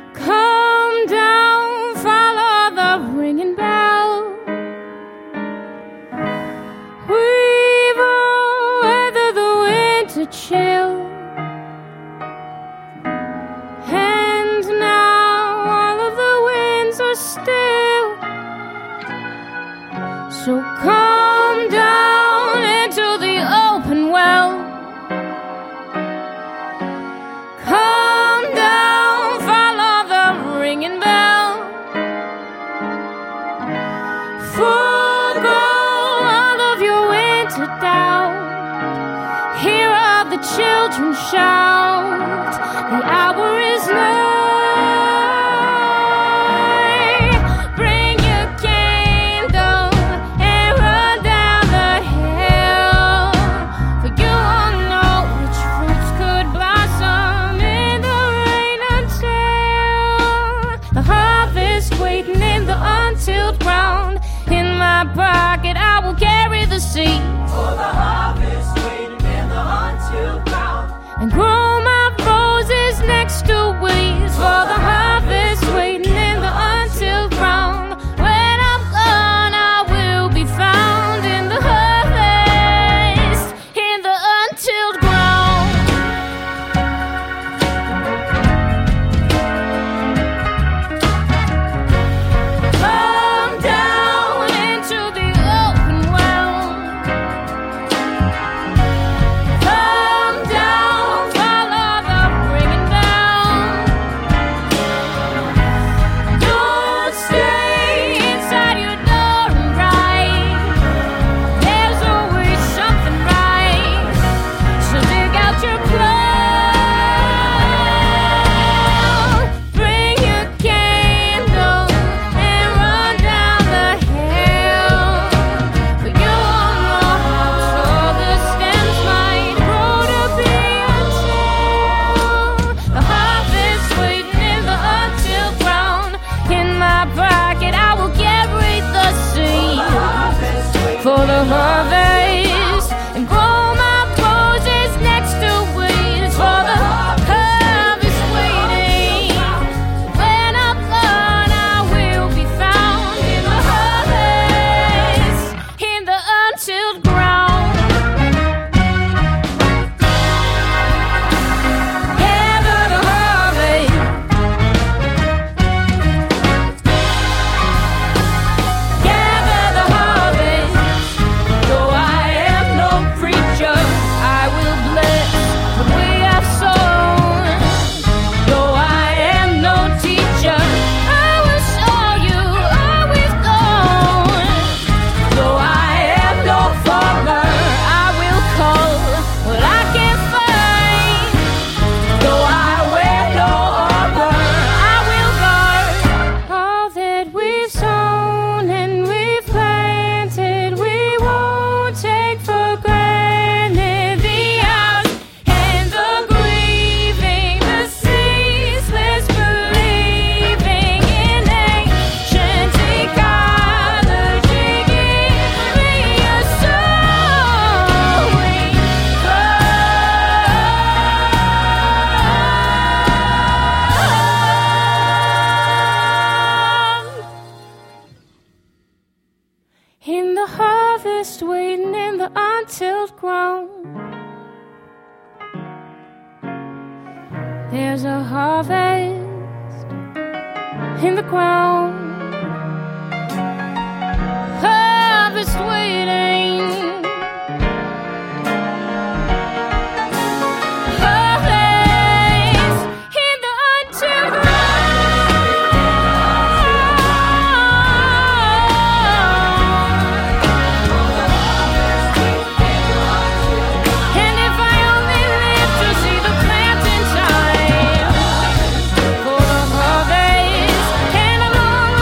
the chill. And now all of the winds are still. So come down into the open well. Come down, follow the ringing bell. Forgo all of your winter doubt. Hear all the children shout. The hour is nigh. Bring your candle and run down the hill. For you all know which fruits could blossom in the rain until the harvest waiting in the untilled ground. In my pocket I will carry the seed for the harvest waiting in the untilled ground. And grow my roses next to weeds for the harvest waiting in the untilled ground. When I'm gone I will be found in the harvest in the untilled ground. Come down into the open well. Come down, follow the ringing bell. Don't stay inside your door and cry. There's always something right. So dig out your clothes. Bring your candle and run down the hill. For you all know how tall the stems might grow to be until the harvest waiting in the untilled ground. In my pocket I will carry the seed for the harvest and grow my roses next to weeds for the harvest waiting. When I'm gone I will be found in the harvest in the untilled ground. Gather the harvest. Gather the harvest. Though I am no preacher, I will bless what we have sown. Though I am no teacher, I will show you how it's gone. Though I am no farmer, I will call what I can find. Though I wear no armor, I will guard all that we've sown and we've planted. We won't take for granted the hours and the grieving, the ceaseless believing in ancient ecology. Give me a sowing in the harvest waiting in the untilled ground. There's a harvest in the ground. Harvest waiting. Harvest in the untilled ground. And if I only live to see the planting time for the harvest, and I'm long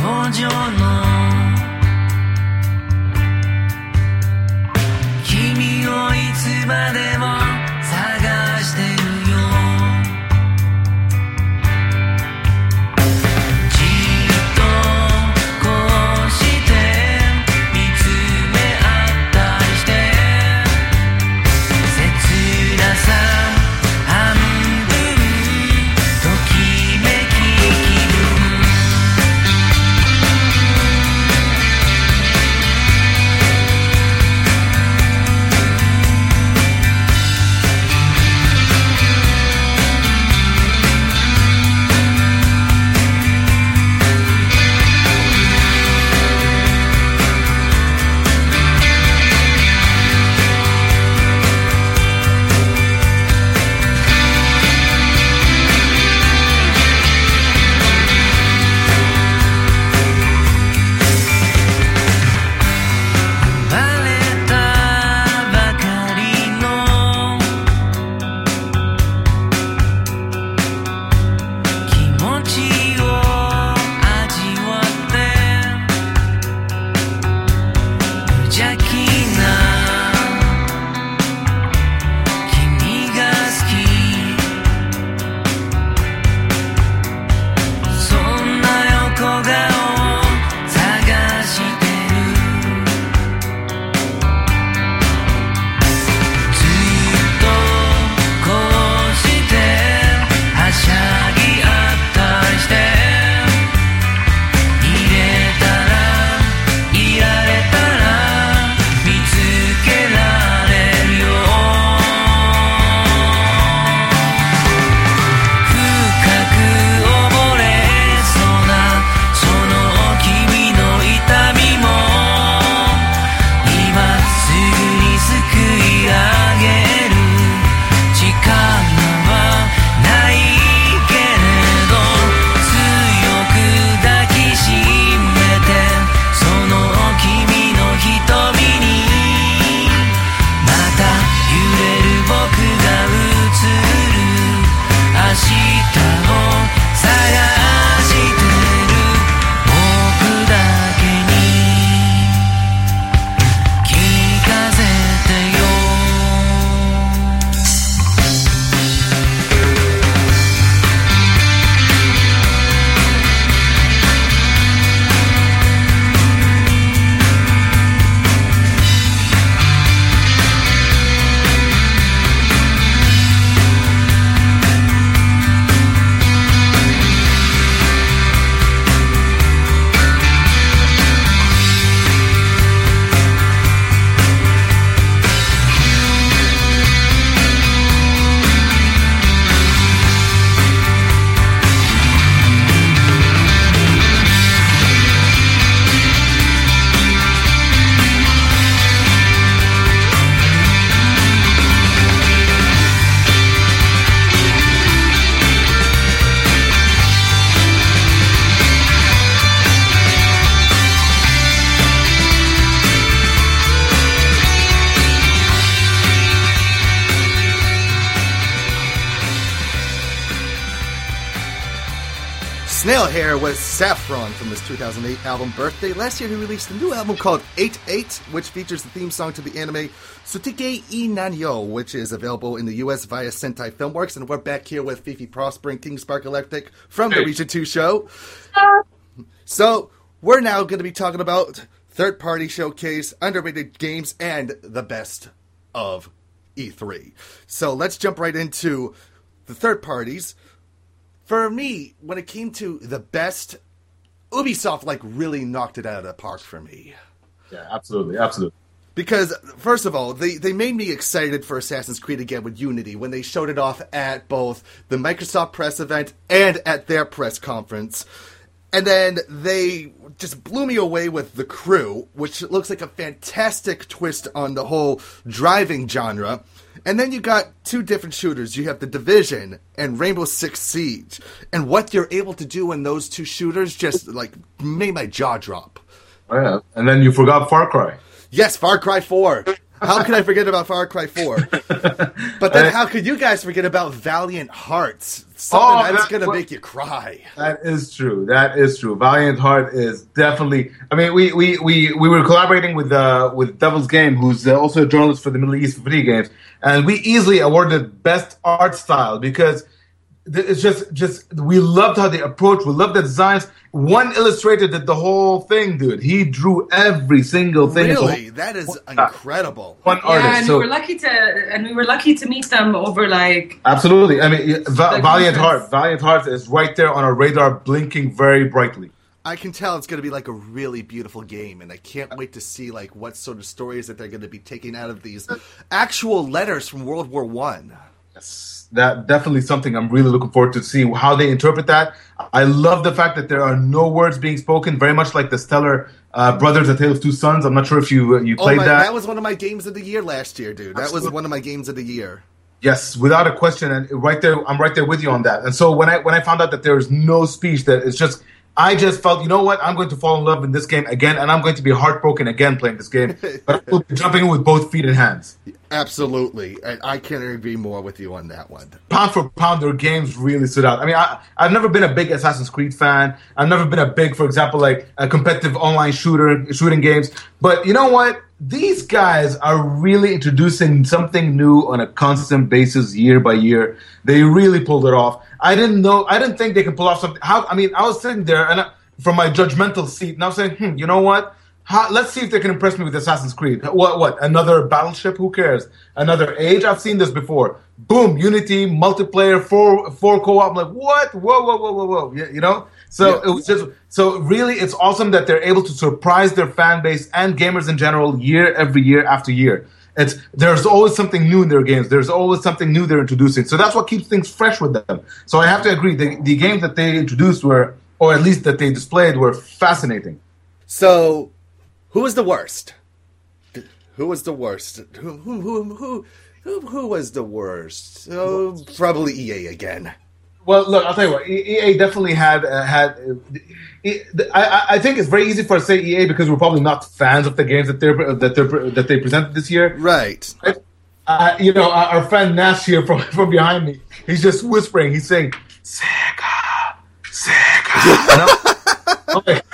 工場の君をいつまでも探してるよじっとこうして見つめ合ったりして切なさ半分ときめき気分生まれたばかりの気持ちを味わって無邪気な君が好きそんな横顔を探してるずっとこうしてはしゃぎ合ったりして入れたらいられたら見つけられるよ深く溺れそうなその君の痛みも今すぐに救い上げる力はないけれど強く抱きしめてその君の瞳にまた揺れる僕が映る明日を探してる僕だけに聞かせてよ Snail Hair was Saffron from his two thousand eight album Birthday. Last year he released a new album called eight eight, which features the theme song to the anime Tsutike I Nanyo, which is available in the U S via Sentai Filmworks. And we're back here with Fifi Prosper and King Spark Electric from the Region two show. So we're now going to be talking about third-party showcase, underrated games, and the best of E three. So let's jump right into the third parties. For me, when it came to the best, Ubisoft like really knocked it out of the park for me. Yeah, absolutely, absolutely. Because, first of all, they, they made me excited for Assassin's Creed again with Unity when they showed it off at both the Microsoft press event and at their press conference. And then they just blew me away with The Crew, which looks like a fantastic twist on the whole driving genre. And then you got two different shooters. You have The Division and Rainbow Six Siege. And what you're able to do in those two shooters just, like, made my jaw drop. Oh, yeah. And then you forgot Far Cry. Yes, Far Cry four. How could I forget about Far Cry four? But then how could you guys forget about Valiant Hearts? Something Oh, that's that- going to well- make you cry. That is true. That is true. Valiant Heart is definitely. I mean, we we, we, we were collaborating with uh, with Devil's Game, who's uh, also a journalist for the Middle East for video games, and we easily awarded best art style because th- it's just just we loved how they approach. We loved the designs. One illustrator did the whole thing, dude. He drew every single thing. Really? That is incredible. One Yeah, artist. and so we were lucky to, and we were lucky to meet them over like. absolutely. I mean, Va- The Valiant conference. Heart. Valiant Heart is right there on our radar, blinking very brightly. I can tell it's going to be like a really beautiful game, and I can't wait to see like what sort of stories that they're going to be taking out of these actual letters from World War One. Yes, that definitely something I'm really looking forward to see how they interpret that. I love the fact that there are no words being spoken, very much like the Stellar uh, Brothers: A Tale of Two Sons. I'm not sure if you uh, you Oh played my, that. that was one of my games of the year last year, dude. That was Absolutely. one of my games of the year. Yes, without a question, and right there, I'm right there with you on that. And so when I when I found out that there is no speech, that it's just, I just felt, you know what, I'm going to fall in love in this game again, and I'm going to be heartbroken again playing this game. But I will be jumping in with both feet and hands. Absolutely. I, I can't agree more with you on that one. Pound for pound, their games really stood out. I mean, I, I've never been a big Assassin's Creed fan. I've never been a big, for example, like a competitive online shooter, shooting games. But you know what? These guys are really introducing something new on a constant basis, year by year. They really pulled it off. I didn't know. I didn't think they could pull off something. How? I mean, I was sitting there and I, from my judgmental seat, and I was saying, hmm, you know what? How, let's see if they can impress me with Assassin's Creed. What? What? Another Battleship? Who cares? Another Age? I've seen this before. Boom! Unity, multiplayer, four four co-op. I'm like, what? Whoa, whoa, whoa, whoa, whoa! You, you know? So Yeah. it was just so really, it's awesome that they're able to surprise their fan base and gamers in general year every year after year. It's there's always something new in their games. There's always something new they're introducing. So that's what keeps things fresh with them. So I have to agree, the, the games that they introduced were, or at least that they displayed, were fascinating. So, who was the worst? Who was the worst? Who who who who who, who was the worst? Oh, probably E A again. Well, look, I'll tell you what. E A definitely had uh, had. Uh, e- I, I think it's very easy for us to say E A because we're probably not fans of the games that they're that they that they presented this year. Right. Uh, you know, our our friend Nash here from from behind me. He's just whispering. He's saying, "Sega, Sega." You know? I'm like,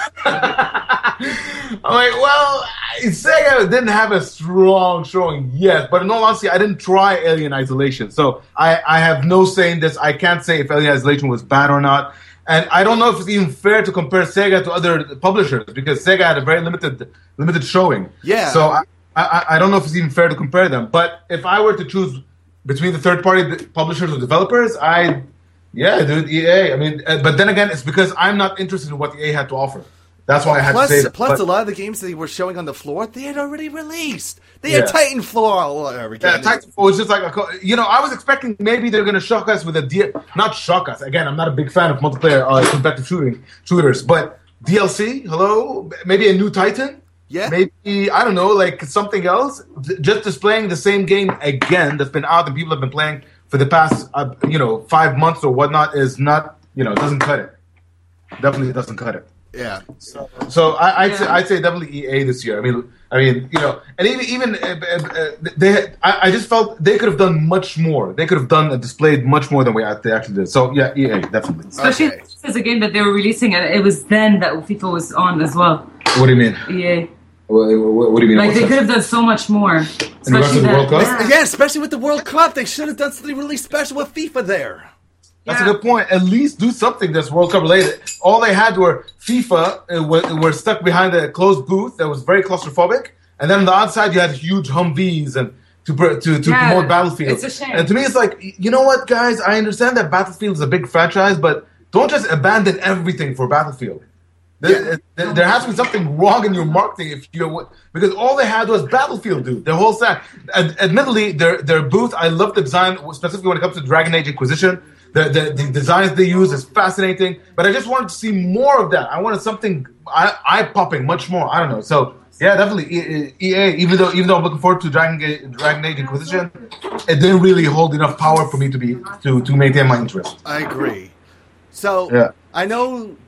I'm like, well, Sega didn't have a strong showing yet, but in all honesty, I didn't try Alien Isolation, so I, I have no say in this. I can't say if Alien Isolation was bad or not, and I don't know if it's even fair to compare Sega to other publishers because Sega had a very limited limited showing. Yeah. So I, I, I don't know if it's even fair to compare them. But if I were to choose between the third party publishers or developers, I, yeah, dude, E A. I mean, uh, but then again, it's because I'm not interested in what E A had to offer. That's why I had plus, to say that. Plus, But- a lot of the games they were showing on the floor, they had already released. They Yeah. had Titanfall all over again. Yeah, Titanfall was just like a, co- you know, I was expecting maybe they're going to shock us with a D- not shock us. Again, I'm not a big fan of multiplayer uh, competitive shooting shooters, but D L C, hello, maybe a new Titan, yeah, maybe I don't know, like something else. Th- Just displaying the same game again that's been out and people have been playing for the past, uh, you know, five months or whatnot is not, you know, doesn't cut it. Definitely doesn't cut it. Yeah. So, so I, I'd Yeah. say I'd say definitely E A this year. I mean, I mean, you know, and even even uh, uh, uh, they, had, I, I just felt they could have done much more. They could have done and displayed much more than we they actually did. So yeah, E A definitely. Especially this is a game that they were releasing, and it was then that FIFA was on as well. What do you mean? Yeah. What, what, what do you mean? Like What's they that? could have done so much more. In the rest of the World Cup? Yeah, especially with the World Cup, they should have done something really special with FIFA there. That's a good point. At least do something that's World Cup related. All they had were FIFA uh, were, were stuck behind a closed booth that was very claustrophobic, and then on the outside you had huge Humvees and to pr- to, to Yeah, promote Battlefield. it's a shame. And to me, it's like, you know what, guys? I understand that Battlefield is a big franchise, but don't just abandon everything for Battlefield. There, there, there has to be something wrong in your marketing if you're because all they had was Battlefield, dude. Their whole stack. Ad, admittedly, their their booth, I love the design, specifically when it comes to Dragon Age Inquisition. The, the the designs they use is fascinating, but I just wanted to see more of that. I wanted something eye popping, much more. I don't know. So yeah, definitely E- E A. Even though even though I'm looking forward to Dragon Age, Dragon Age Inquisition, it didn't really hold enough power for me to be to to maintain my interest. I agree. So Yeah. I know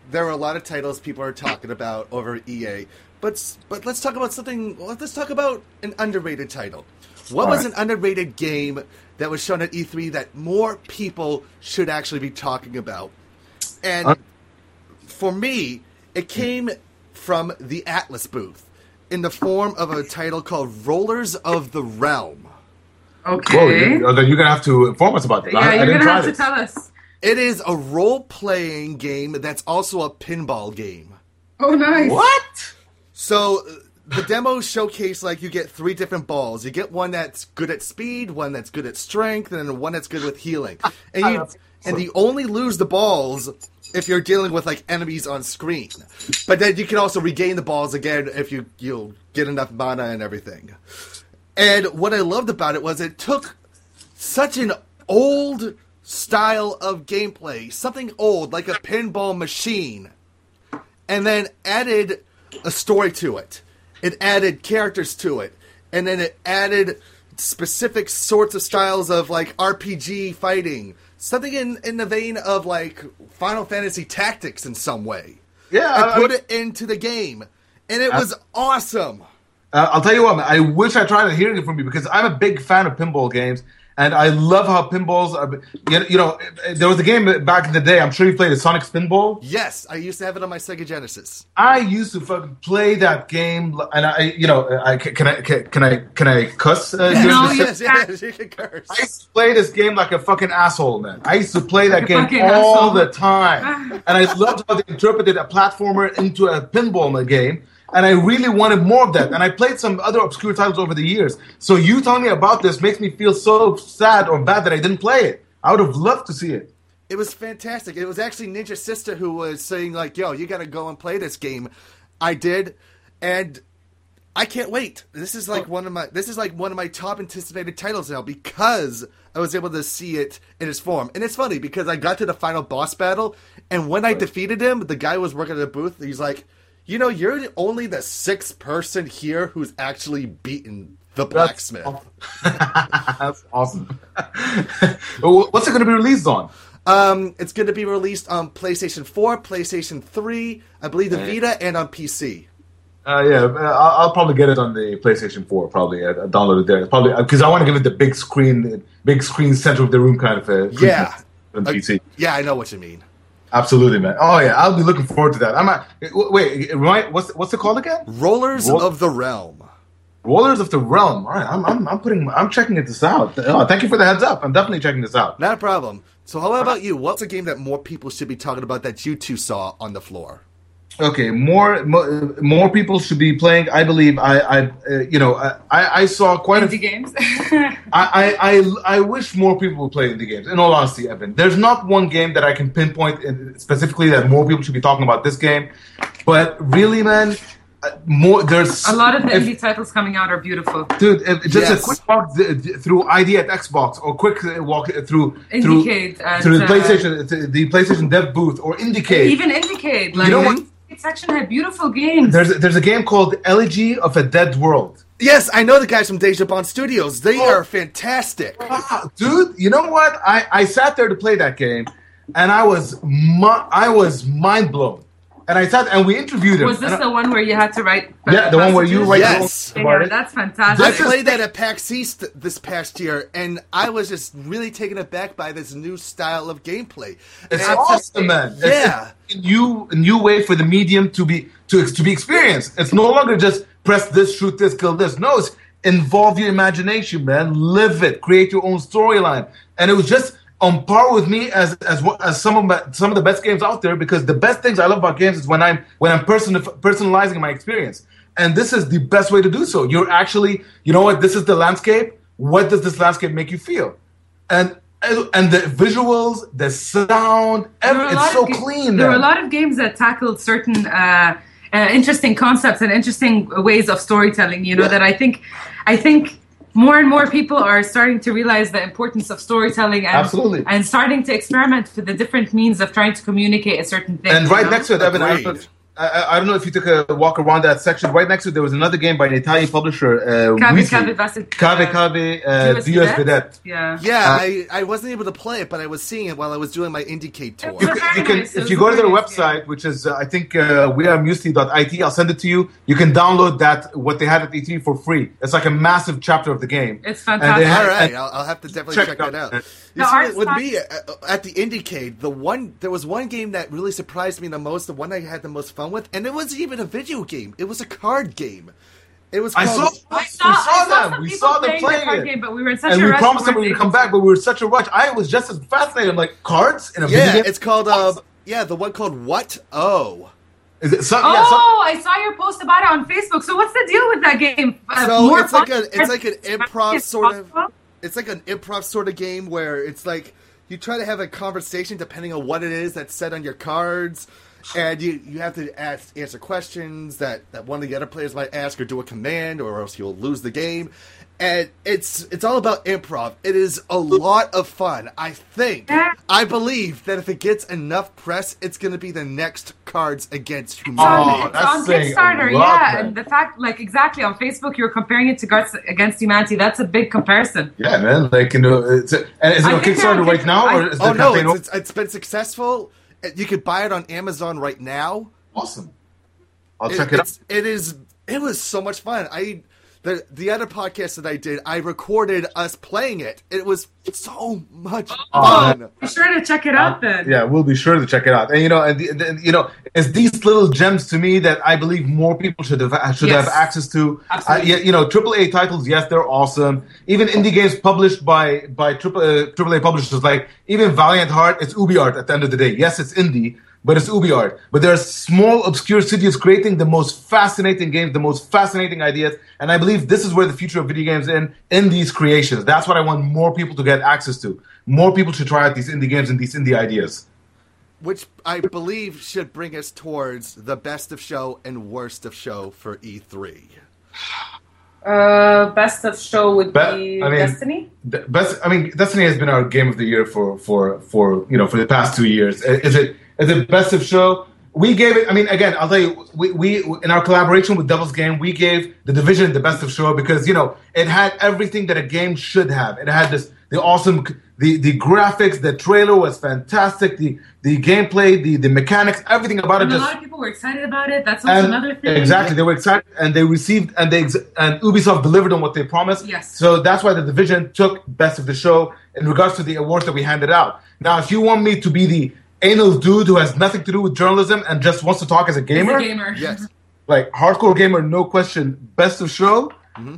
there are a lot of titles people are talking about over at E A, but but let's talk about something. Let's talk about an underrated title. What All was right. an underrated game that was shown at E three that more people should actually be talking about? And uh, for me, it came from the Atlas booth in the form of a title called Rollers of the Realm. Okay. Whoa, then you're going to have to inform us about that. Yeah, I, you're going to have this. to tell us. It is a role-playing game that's also a pinball game. Oh, nice. What? So the demo showcase, like, you get three different balls. You get one that's good at speed, one that's good at strength, and then one that's good with healing. And you and you only lose the balls if you're dealing with, like, enemies on screen. But then you can also regain the balls again if you, you'll get enough mana and everything. And what I loved about it was it took such an old style of gameplay, something old, like a pinball machine, and then added a story to it. It added characters to it, and then it added specific sorts of styles of, like, R P G fighting. Something in, in the vein of, like, Final Fantasy Tactics in some way. Yeah. I, I put mean, it into the game, and it I, was awesome. Uh, I'll tell you what, man, I wish I tried hearing it from you because I'm a big fan of pinball games. And I love how pinballs are. You know, there was a game back in the day. I'm sure you played it, Sonic Spinball. Yes, I used to have it on my Sega Genesis. I used to fucking play that game, and I, you know, I can I can, can I can I cuss? Uh, no, yes, yes, you can curse. I used to play this game like a fucking asshole, man. I used to play that game fucking all asshole. the time, and I loved how they interpreted a platformer into a pinball game. And I really wanted more of that. And I played some other obscure titles over the years. So you telling me about this makes me feel so sad or bad that I didn't play it. I would have loved to see it. It was fantastic. It was actually Ninja Sister who was saying, like, yo, you got to go and play this game. I did. And I can't wait. This is like one of my this is like one of my top anticipated titles now because I was able to see it in its form. And it's funny because I got to the final boss battle, and when I defeated him, the guy was working at the booth. He's like, you know, you're only the sixth person here who's actually beaten the blacksmith. That's awesome. What's it going to be released on? Um, it's going to be released on PlayStation four, PlayStation three, I believe the Vita, and on P C. Uh, yeah, I'll, I'll probably get it on the PlayStation four. Probably I download it there. Probably because I want to give it the big screen, big screen center of the room kind of a yeah on P C. Uh, yeah, I know what you mean. Absolutely, man. Oh yeah, I'll be looking forward to that. I'm not, wait, right? What's what's it called again? Rollers Roll- of the Realm. Rollers of the Realm. All right, I'm I'm I'm putting I'm checking this out. Oh, thank you for the heads up. I'm definitely checking this out. Not a problem. So, how about you? What's a game that more people should be talking about that you two saw on the floor? Okay, more more, more people should be playing. I believe I, I uh, you know, I, I saw quite indie a games. I, I, I I wish more people would play indie games. In all honesty, Evan, there's not one game that I can pinpoint in, specifically that more people should be talking about this game. But really, man, more there's a lot of the if, indie titles coming out are beautiful, dude. If, just Yes. a quick walk th- through I D at Xbox, or quick walk through Indiecade through, and, through the uh, PlayStation, the PlayStation Dev booth, or Indiecade. even Indiecade. Like, You know what? the section had beautiful games. There's there's a game called Elegy of a Dead World. Yes, I know the guys from Deja Bond Studios. They Oh. are fantastic. Wow, dude, you know what? I, I sat there to play that game, and I was mu- I was mind blown. And I sat and we interviewed him. Was this and I- the one where you had to write? uh, Yeah, the one where you passages? write Yes. your own about Yeah, it. that's I fantastic. played that at PAX East this past year, and I was just really taken aback by this new style of gameplay. It's And- awesome, man. It's- Yeah. it's a new a new way for the medium to be to to be experienced. It's no longer just press this, shoot this, kill this. No, it's involve your imagination, man. Live it. Create your own storyline. And it was just on par with me as as what- as some of my, some of the best games out there, because the best things I love about games is when I'm when I'm person, personalizing my experience. And this is the best way to do so. You're actually, you know what? This is the landscape. What does this landscape make you feel? And and the visuals, the sound, There were every, a it's lot so of ga- clean. There were a man. lot of games that tackled certain uh, uh, interesting concepts and interesting ways of storytelling. You know, Yeah. that I think, I think. More and more people are starting to realize the importance of storytelling and Absolutely. and starting to experiment with the different means of trying to communicate a certain thing. And you right know? next to it, Evan, I Agreed. don't know- I, I don't know if you took a walk around that section. Right next to it, there was another game by an Italian publisher. Uh, Cave Weasley. Cave Basset- Cave Cave uh, Dios Vedette. Yeah. Yeah, Uh, I, I wasn't able to play it, but I was seeing it while I was doing my IndieCade tour. You can, you can, if you go to their website, which is uh, I think uh, we are muesli dot I T, I'll send it to you. You can download that what they had at E three for free. It's like a massive chapter of the game. It's And fantastic. they had- All right, and- I'll, I'll have to definitely check check, it that out. out. The You see, art with style- me uh, at the IndieCade, the one there was one game that really surprised me the most, the one I had the most fun with, and it wasn't even a video game; it was a card game. It was. I Called, saw, I we saw, saw I saw them. some We people saw them playing the playing card it. game, but we were in such And a we rush. promised them we weren't would come able back, to. but we were such a rush. I was just as fascinated. I'm like, cards in a video yeah, game? it's called. Uh, yeah, the one called What? Oh. Is it some, Oh, yeah, some, I saw your post about it on Facebook. So what's the deal with that game? Uh, So more it's like fun- a it's like an improv It's sort of possible? it's like an improv sort of game where it's like you try to have a conversation depending on what it is that's said on your cards, and you, you have to ask, answer questions that, that one of the other players might ask or do a command, or else you'll lose the game. And it's it's all about improv. It is a lot of fun. I think, I believe that if it gets enough press, it's going to be the next Cards Against Humanity. Oh, It's that's on saying a Kickstarter, lot, yeah. man. And the fact, like, exactly on Facebook, you're comparing it to Cards Against Humanity. That's a big comparison. yeah, man. Like, you know, it's a, and is it I on think they're Kickstarter on right now, or Kickstarter. is the Oh no, campaign it's, it's, it's been successful. You could buy it on Amazon right now. awesome? I'll check it out. it's, It is. It was so much fun. I the the other podcast that I did, I recorded us playing it. It was so much fun. Be sure to check it out then. Yeah, we'll be sure to check it out. And you know, and, the, and you know, it's these little gems to me that I believe more people should have should Yes. have access to. Absolutely. Uh, yeah, you know, triple A titles, yes, they're awesome. Even indie games published by by triple uh, triple A publishers, like even Valiant Heart, it's UbiArt at the end of the day. Yes, it's indie, but it's UbiArt. But there are small, obscure studios creating the most fascinating games, the most fascinating ideas, and I believe this is where the future of video games in in these creations. That's what I want more people to get access to. More people should try out these indie games and these indie ideas. Which I believe should bring us towards the best of show and worst of show for E three. Uh, best of show would Be- be I mean, Destiny. The best. I mean, Destiny has been our game of the year for for for you know for the past two years. Is it is it best of show? We gave it. I mean, again, I'll tell you, we, we in our collaboration with Devil's Game, we gave The Division the best of show because you know it had everything that a game should have. It had this the awesome the the graphics, the trailer was fantastic, the the gameplay, the the mechanics, everything about And it a just. lot of people were excited about it. That's also And another thing. exactly, they were excited and they received and they ex- and Ubisoft delivered on what they promised. Yes. So that's why the Division took best of the show in regards to the awards that we handed out. Now, if you want me to be the anal dude who has nothing to do with journalism and just wants to talk as a gamer, As a gamer. Yes. like hardcore gamer, no question, best of show.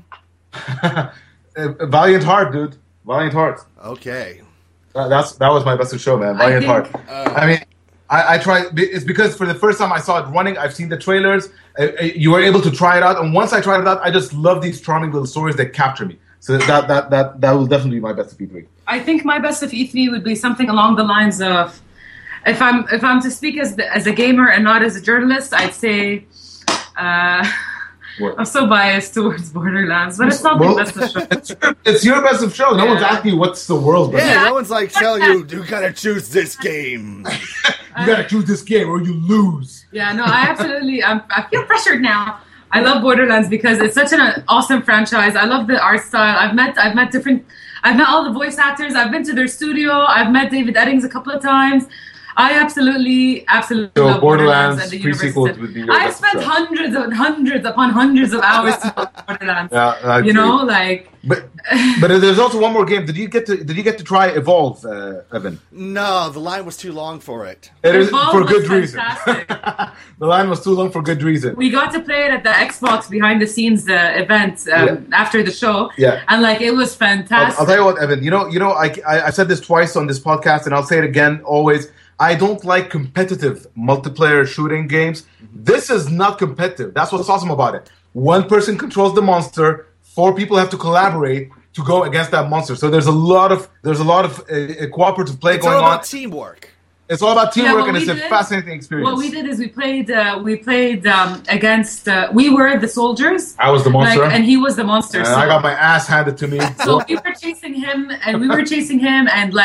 Uh, Valiant Heart, dude, Valiant Heart. Okay. Uh, that's that was my best of show, man. I Valiant think- Heart. I mean, I, I tried. It's because for the first time I saw it running. I've seen the trailers. Uh, uh, you were able to try it out, and once I tried it out, I just love these charming little stories that capture me. So that that that that will definitely be my best of E three. I think my best of E three would be something along the lines of, if I'm if I'm to speak as the, as a gamer and not as a journalist, I'd say, uh, What? I'm so biased towards Borderlands, but it's not Well, the best of show. it's, your, it's your best of show. No Yeah. one's asking you what's the world's best. Yeah, no one's like telling you you gotta choose this game. You gotta choose this game or you lose. Yeah, no, I absolutely, I'm, I feel pressured now. I love Borderlands because it's such an awesome franchise. I love the art style. I've met, I've met different, I've met all the voice actors. I've been to their studio. I've met David Eddings a couple of times. I absolutely, absolutely So love Borderlands Borderlands and the universe. pre-sequel it's in. would be your I've best spent show. hundreds and hundreds upon hundreds of hours to play Borderlands. Yeah, I you agree. know, like But but there's also one more game. Did you get to Did you get to try Evolve, uh, Evan? No, the line was too long for it. It is Evolve for was good reason. fantastic. The line was too long for good reason. we got to play it at the Xbox behind the scenes uh, event um, Yeah. after the show. Yeah. And like it was I'll, fantastic. I'll tell you what, Evan. You know, you know, I, I I've said this twice on this podcast, and I'll say it again. Always, I don't like competitive multiplayer shooting games. This is not competitive. That's what's awesome about it. One person controls the monster. Four people have to collaborate to go against that monster. So there's a lot of there's a lot of uh, cooperative play It's going all on. about teamwork. It's all about Yeah, teamwork, what and we it's a did- fascinating experience. What we did is we played. Uh, we played um, against. Uh, we were the soldiers. I was the monster, like, and he was the monster. and so I got my ass handed to me. so we were chasing him, and we were chasing him, and like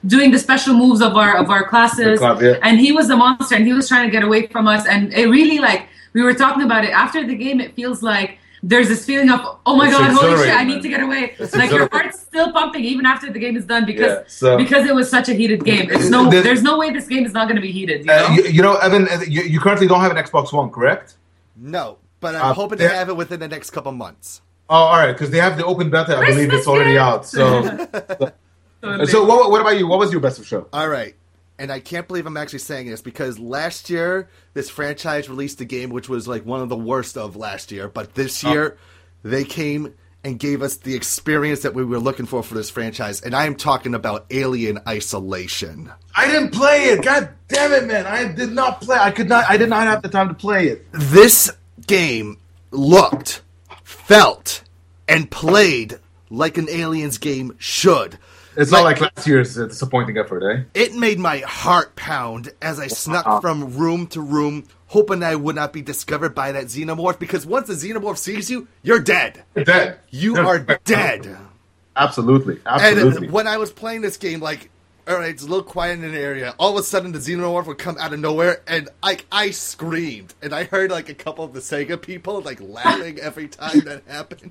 doing the special moves of our of our classes. Club, yeah. And he was the monster, and he was trying to get away from us. And it really, like, we were talking about it after the game. It feels like there's this feeling of, oh my It's god, holy shit, I exhilarating, need to get away. It's Like, your exhilarating. heart's still pumping even after the game is done because Yeah, so- because it was such a heated game. It's no, The- there's no way this game is not going to be heated. You know? Uh, you, you know, Evan, uh, you, you currently don't have an Xbox One, correct? No, but I'm Uh, hoping yeah. to have it within the next couple months. Oh, all right, because they have the open beta. I believe it's already out. So, Totally. so what, what about you? What was your best of show? All right. And I can't believe I'm actually saying this because last year, this franchise released a game which was like one of the worst of last year. But this year, they came and gave us the experience that we were looking for for this franchise. And I am talking about Alien Isolation. I didn't play it. God damn it, man! I did not play. I could not. I did not have the time to play it. This game looked, felt, and played like an Aliens game should. It's not like last year's uh, disappointing effort, eh? It made my heart pound as I snuck from room to room, hoping I would not be discovered by that xenomorph, because once the xenomorph sees you, you're dead. You're dead. You You're are dead. dead. Absolutely. And Absolutely. uh, when I was playing this game, like, all right, it's a little quiet in an area. All of a sudden, the xenomorph would come out of nowhere, and like I screamed, and I heard like a couple of the Sega people like laughing every time that happened.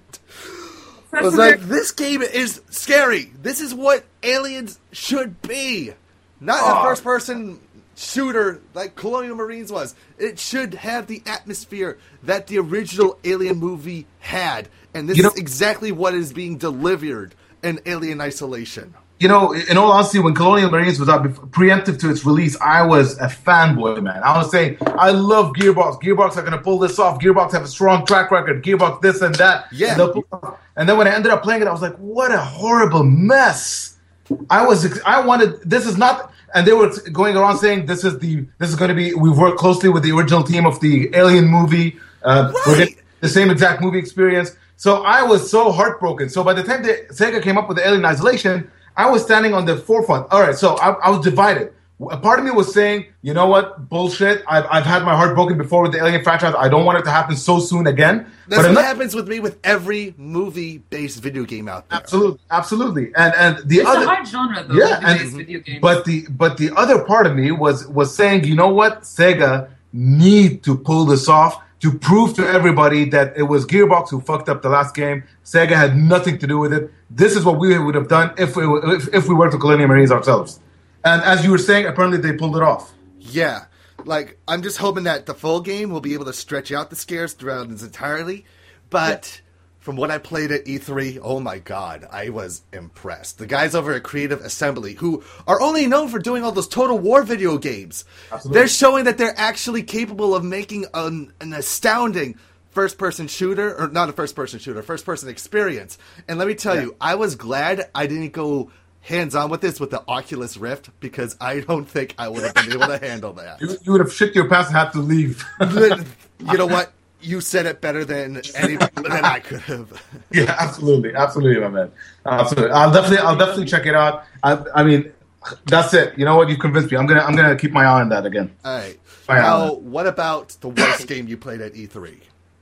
I was like, this game is scary. This is what Aliens should be. Not a Oh. first-person shooter like Colonial Marines was. It should have the atmosphere that the original Alien movie had. And this You know- is exactly what is being delivered in Alien Isolation. You know, in all honesty, when Colonial Marines was up, bef- preemptive to its release, I was a fanboy, man. I was saying, I love Gearbox. Gearbox are going to pull this off. Gearbox have a strong track record. Gearbox this and that. Yeah. And, they'll pull it off. And then when I ended up playing it, I was like, what a horrible mess. I was, ex- I wanted, this is not, and they were going around saying, this is the, this is going to be, we've worked closely with the original team of the Alien movie. Uh, We're getting the same exact movie experience. So I was so heartbroken. So by the time the Sega came up with the Alien Isolation, I was standing on the forefront. All right, so I, I was divided. A part of me was saying, you know what, bullshit. I've, I've had my heart broken before with the Alien franchise. I don't want it to happen so soon again. That's but what another- happens with me with every movie-based video game out there. Absolutely, absolutely. And and the It's other a hard genre, though. yeah, video, and, video games. but the but the other part of me was was saying, you know what, Sega need to pull this off to prove to everybody that it was Gearbox who fucked up the last game. Sega had nothing to do with it. This is what we would have done if we if, if we were to Colonial Marines ourselves. And as you were saying, apparently they pulled it off. Yeah. Like, I'm just hoping that the full game will be able to stretch out the scares throughout its entirety. But from what I played at E three, oh my god, I was impressed. The guys over at Creative Assembly, who are only known for doing all those Total War video games, Absolutely. they're showing that they're actually capable of making an, an astounding first-person shooter, or not a first-person shooter, first-person experience. And let me tell Yeah. you, I was glad I didn't go hands-on with this with the Oculus Rift, because I don't think I would have been able to handle that. You, you would have shit your pants and had to leave. You know what? You said it better than any than I could have. Yeah, absolutely, absolutely, my man. Absolutely, I'll definitely, I'll definitely check it out. I, I mean, that's it. You know what? You've convinced me. I'm gonna, I'm gonna keep my eye on that again. All right. My eye Now, on it. what about the worst game you played at E three?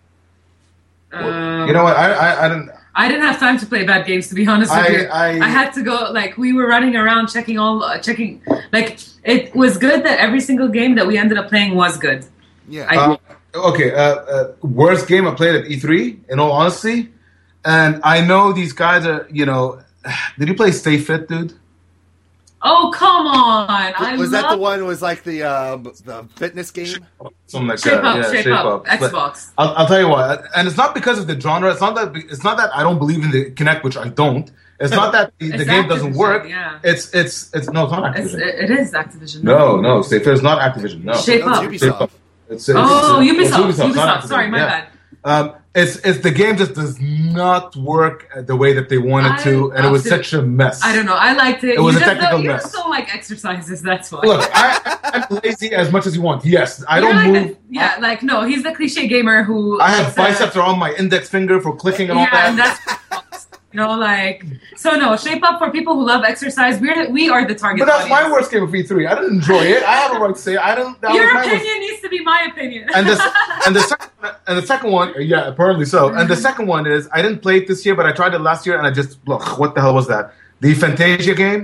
Um, You know what? I, I, I didn't. I didn't have time to play bad games, to be honest with I- you. I- I had to go, like, we were running around checking all, uh, checking, like, it was good that every single game that we ended up playing was good. Yeah. I, Uh, okay, uh, uh, worst game I played at E three, in all honesty. And I know these guys are, you know, did you play Stay Fit, dude? oh, come on. I was love that the one was like the um, the fitness game? Something like Shape that. Up, yeah, Shape Up, But Xbox. I'll, I'll tell you what, and it's not because of the genre. It's not that. It's not that I don't believe in the Kinect, which I don't. It's not that the, the It's game doesn't Activision, work. yeah. It's it's it's no, it's not It's, Activision. it is Activision. No, no, Stay Fit is not Activision. No, Shape No, it's Up. Ubisoft. Shape Up. It's, it's, Oh, it's, it's Ubisoft. it's Ubisoft. not Activision, Sorry, my yeah. bad. Um, it's it's the game just does not work the way that they wanted I to, and it was absolutely- such a mess. I don't know. I liked it. It was you a just technical don't, you mess. just don't like exercises. That's why. Look, I, I'm lazy as much as you want. Yes, I You're don't like move. a- yeah, like no, he's the cliche gamer who. I have likes, uh, biceps around my index finger for clicking and all Yeah, and that. that's you know, like so. No, Shape Up for people who love exercise. We're we are the target. But that's my audience. worst game of E three. I didn't enjoy it. I have a right to say it. I didn't. That Your was my worst. opinion needs to be my opinion. And the and the second and the second one, yeah, apparently so. And the second one is I didn't play it this year, but I tried it last year, and I just look. What the hell was that? The Fantasia game.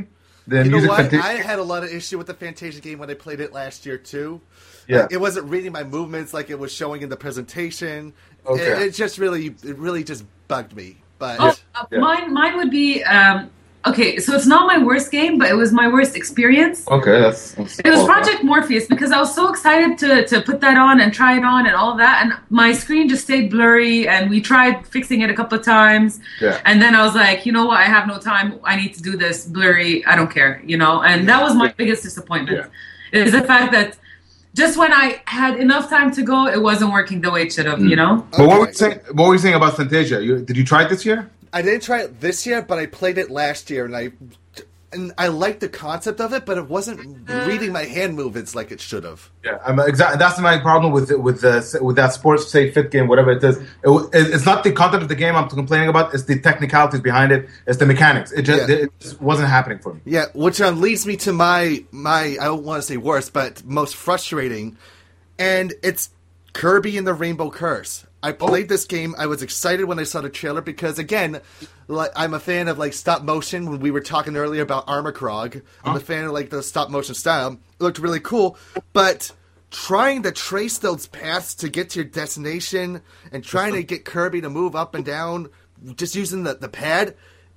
The you music know what? Fanta- I had a lot of issue with the Fantasia game when I played it last year too. Yeah. Like, it wasn't reading my movements like it was showing in the presentation. Okay. It, it just really, it really just bugged me. But Oh, uh, Yeah. mine, mine would be um, okay. So it's not my worst game, but it was my worst experience. Okay, that's, that's It was okay. Project Morpheus because I was so excited to to put that on and try it on and all of that, and my screen just stayed blurry. And we tried fixing it a couple of times, Yeah. and then I was like, you know what? I have no time. I need to do this blurry. I don't care, you know. And that was my biggest disappointment. Is the fact that just when I had enough time to go, it wasn't working the way it should have, you know. But what were you saying? What were you saying about Fantasia? You, did you try it this year? I didn't try it this year, but I played it last year, and I and I liked the concept of it, but it wasn't reading my hand movements like it should have. Yeah, I'm exactly. That's my problem with with the with that sports say fit game, whatever it is. It, it's not the content of the game I'm complaining about. It's the technicalities behind it. It's the mechanics. It just, Yeah. it just wasn't happening for me. Yeah, which um, leads me to my my I don't want to say worst, but most frustrating, and it's Kirby and the Rainbow Curse. I played this game. I was excited when I saw the trailer because, again, like I'm a fan of like stop motion. When we were talking earlier about Armor Krog, I'm a fan of like the stop motion style. It looked really cool, but trying to trace those paths to get to your destination and trying to get Kirby to move up and down, just using the, the pad,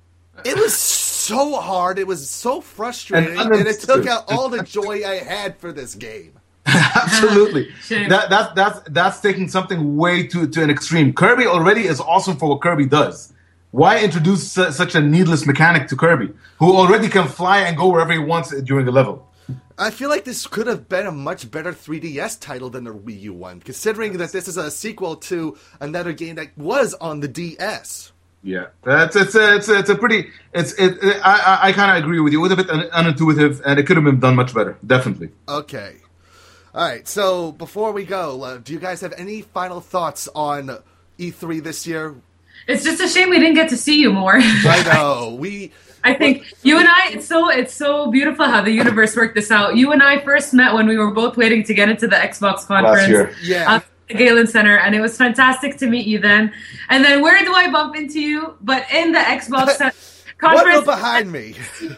it was so hard. It was so frustrating, And and, it took out all the joy I had for this game. Absolutely. that that's that's that's taking something way to to an extreme. Kirby already is awesome for what Kirby does. Why introduce su- such a needless mechanic to Kirby, who already can fly and go wherever he wants during a level? I feel like this could have been a much better three D S title than the Wii U one, considering that this is a sequel to another game that was on the D S. Yeah, that's it's a, it's a, it's a pretty it's it. it I I, I kind of agree with you. It was a bit un- unintuitive, and it could have been done much better. Definitely. Okay. All right, so before we go, uh, do you guys have any final thoughts on E three this year? It's just a shame we didn't get to see you more. I know. We I think you and I, it's so it's so beautiful how the universe worked this out. You and I first met when we were both waiting to get into the Xbox conference. year. Yeah. At the Galen Center, and it was fantastic to meet you then. And then where do I bump into you? But in the Xbox Center What conference. behind me?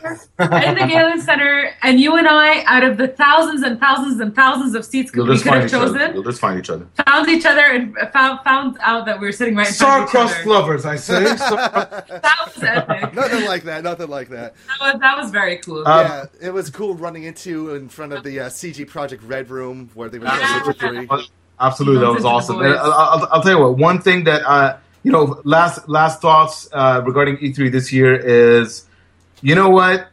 In the Galen Center, and you and I, out of the thousands and thousands and thousands of seats You'll we just could find have each other. chosen, You'll just find each other. found each other and found found out that we were sitting right in front of each Star-crossed other. lovers, I say. That was epic. Nothing like that. Nothing like that. That was, that was very cool. Um, yeah, it was cool running into in front of the uh, C G Project Red Room where they were Yeah. showing Witcher three. Absolutely, that was Into the awesome. voice. And I'll, I'll, I'll tell you what. One thing that uh, you know, last last thoughts uh, regarding E three this year is, you know what,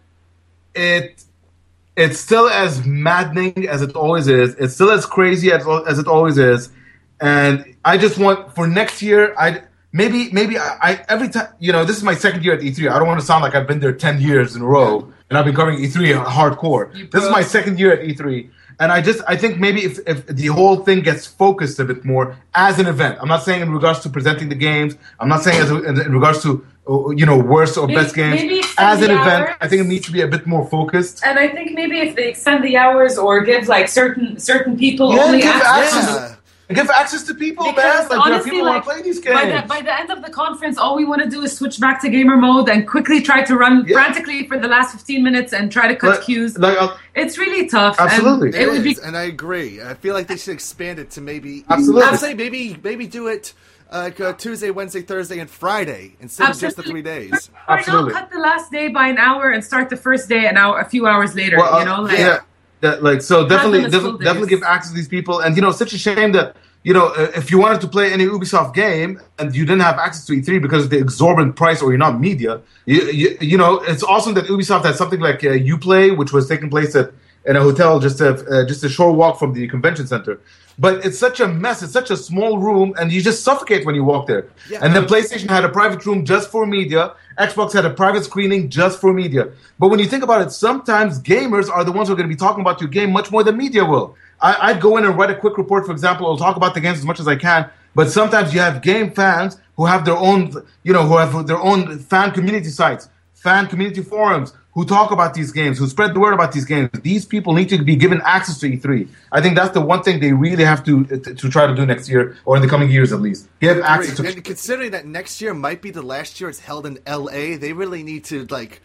it it's still as maddening as it always is. It's still as crazy as as it always is. And I just want for next year, I maybe maybe I, I every time you know this is my second year at E three. I don't want to sound like I've been there ten years in a row and I've been covering E three hardcore. This is my second year at E three. And I just, I think maybe if, if the whole thing gets focused a bit more as an event. I'm not saying in regards to presenting the games. I'm not saying as a, in, in regards to, uh, you know, worst or Maybe- best games. maybe extend As an the event, hours. I think it needs to be a bit more focused. And I think maybe if they extend the hours or give like certain certain people Yeah, only give access. access. Give access to people, Because man. Like, there are honestly, people who want like, to play these by games. the, by the end of the conference, all we want to do is switch back to gamer mode and quickly try to run frantically for the last fifteen minutes and try to cut Like- queues. like, uh, It's really tough. Absolutely. And it would be is, and I agree. I feel like they should expand it to maybe. Absolutely. I'd say maybe maybe do it uh, like uh, Tuesday, Wednesday, Thursday, and Friday instead of just the three days. Or Absolutely. not cut the last day by an hour and start the first day an hour, a few hours later. Well, uh, you know, like, yeah, that, like so definitely, them as full definitely, definitely days. give access to these people. And you know, it's such a shame that you know uh, if you wanted to play any Ubisoft game and you didn't have access to E three because of the exorbitant price or you're not media, you you, you know, it's awesome that Ubisoft has something like uh, Uplay, which was taking place at in a hotel just a uh, just a short walk from the convention center. But it's such a mess. It's such a small room, and you just suffocate when you walk there. Yeah. And then PlayStation had a private room just for media. Xbox had a private screening just for media. But when you think about it, sometimes gamers are the ones who are going to be talking about your game much more than media will. I, I'd go in and write a quick report, for example. I'll talk about the games as much as I can. But sometimes you have game fans who have their own, you know, who have their own fan community sites, fan community forums, who talk about these games, who spread the word about these games. These people need to be given access to E three. I think that's the one thing they really have to to, to try to do next year, or in the coming years at least. Give access to. And considering that next year might be the last year it's held in L A, they really need to like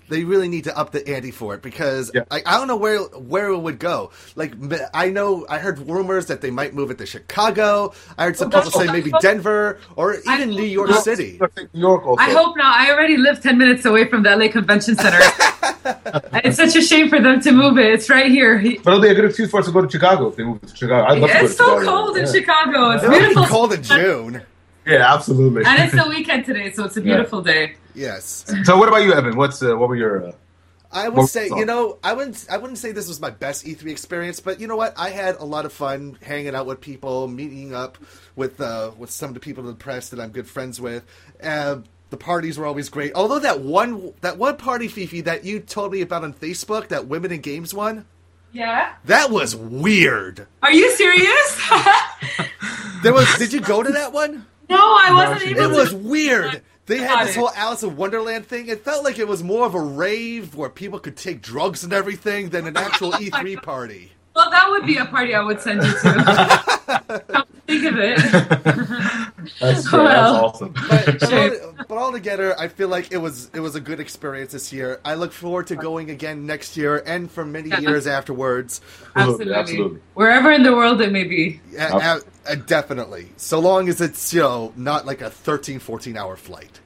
they really need to up the ante for it because Yeah. I, I don't know where where it would go. Like I know I heard rumors that they might move it to Chicago. I heard some people say maybe Denver or even New York City. New York also. I hope not. I already live ten minutes away from the L A Convention Center. It's such a shame for them to move it. It's right here. But it'll be a good excuse for us to go to Chicago if they move to Chicago. I'd love to go It's to so Chicago. cold in Yeah. Chicago. It's It'll be beautiful. cold in June. Yeah, absolutely. And it's the weekend today, so it's a beautiful day. Yes. So what about you, Evan? What's uh, what were your? Uh, I would what say, was you up? know, I wouldn't, I wouldn't say this was my best E three experience, but you know what? I had a lot of fun hanging out with people, meeting up with uh, with some of the people in the press that I'm good friends with. Uh, the parties were always great. Although that one, that one party, Fifi, that you told me about on Facebook, that Women in Games one, Yeah. that was weird. Are you serious? There was. Did you go to that one? No, I wasn't able It to. was weird. They had Got this it. whole Alice in Wonderland thing. It felt like it was more of a rave where people could take drugs and everything than an actual E three party. Well, that would be a party I would send you to. Come think of it. That's, Well. that's awesome. But, but, all, but altogether, I feel like it was it was a good experience this year. I look forward to going again next year and for many Yeah. years afterwards. Absolutely. absolutely. Wherever in the world it may be. Uh, uh, uh, definitely. So long as it's, you know, not like a thirteen, fourteen hour flight.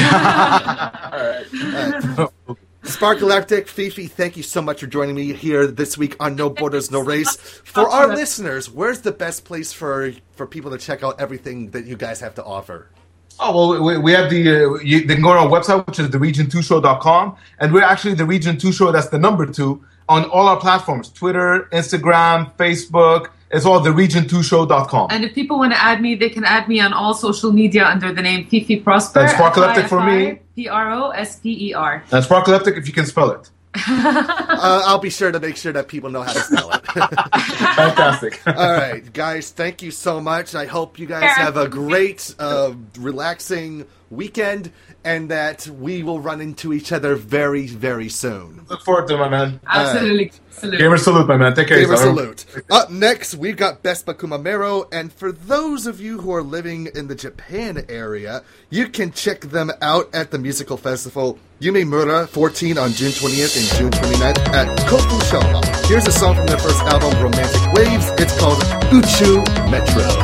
Uh, Sparkalactic, Fifi, thank you so much for joining me here this week on No Borders, No Race. For our listeners, where's the best place for for people to check out everything that you guys have to offer? Oh, well, we, we have the, uh, you, they can go to our website, which is the region two show dot com. And we're actually the Region two Show, that's the number two, on all our platforms, Twitter, Instagram, Facebook. It's all the region two show dot com. And if people want to add me, they can add me on all social media under the name Fifi Prosper. That's Sparkaleptic for me. P R O S P E R. And Sparkaleptic, if you can spell it. uh, I'll be sure to make sure that people know how to spell it. Fantastic. All right, guys, thank you so much. I hope you guys have a great, uh, relaxing weekend and that we will run into each other very, very soon. Look forward to it, my man. Absolutely. Salute. Gamer salute, my man. Take care. Gamer son. salute. Up next, we've got Bespa Kumamero, and for those of you who are living in the Japan area, you can check them out at the musical festival Yume Mura fourteen on June twentieth and June twenty-ninth at Kofu Shoma. Here's a song from their first album, Romantic Waves. It's called Uchu Metro.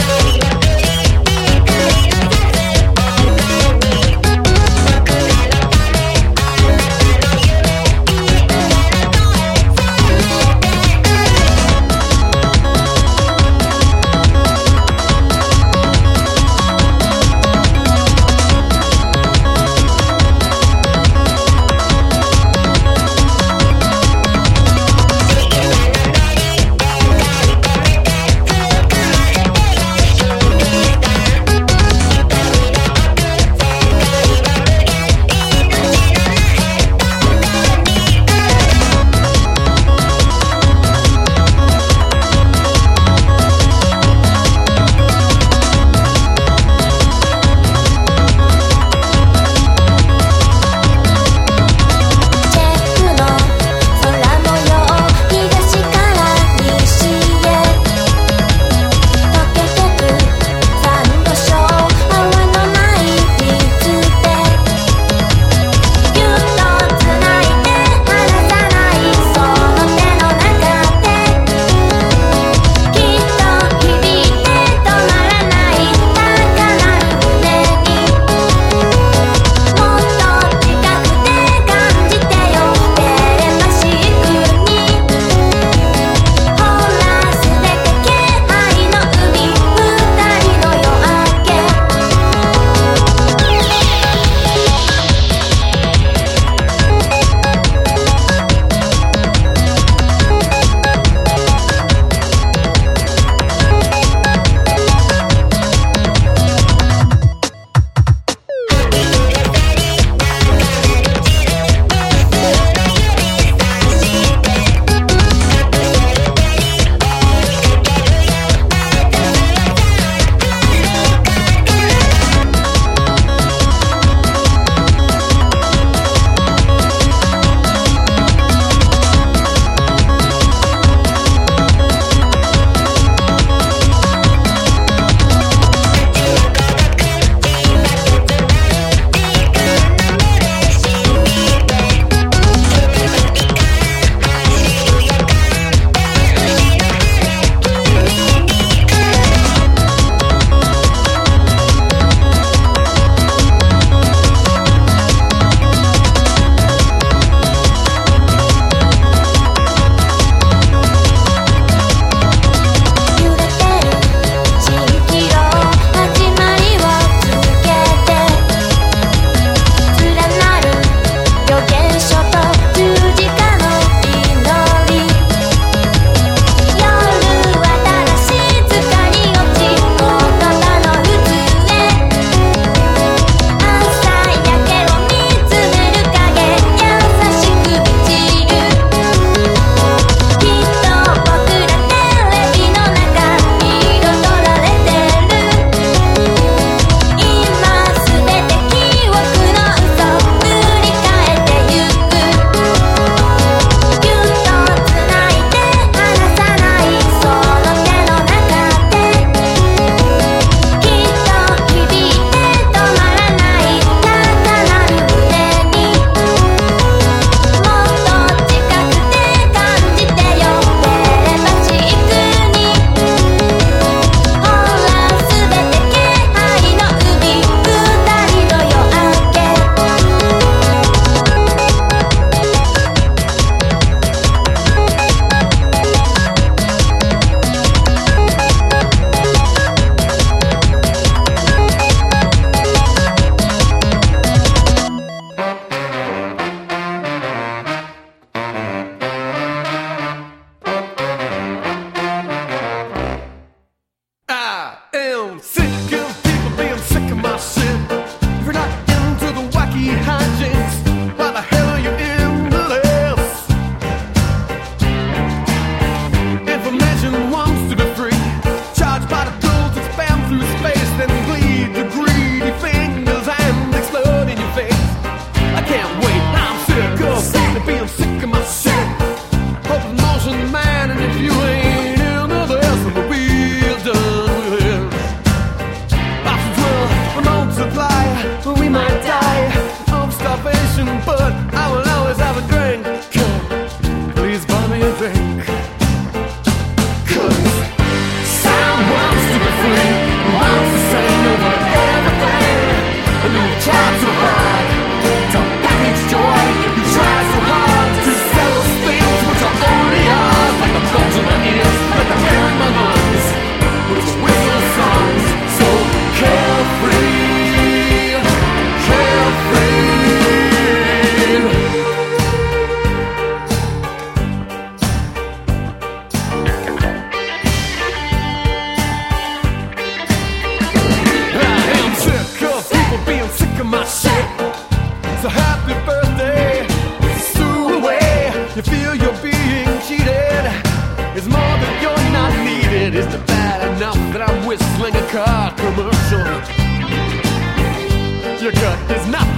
Thank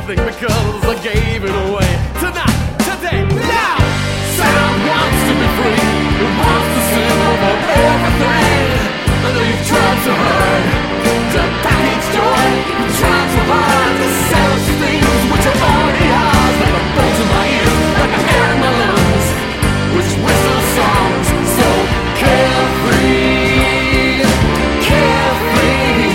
nothing because I gave it away. Tonight, today, now! Sound wants to be free. It wants to sing over everything. I know you've tried so hard to package joy. You've tried so hard to sell us things which are already ours. Like a bolt in my ears, like a air in my lungs, which whistle songs so carefree, carefree.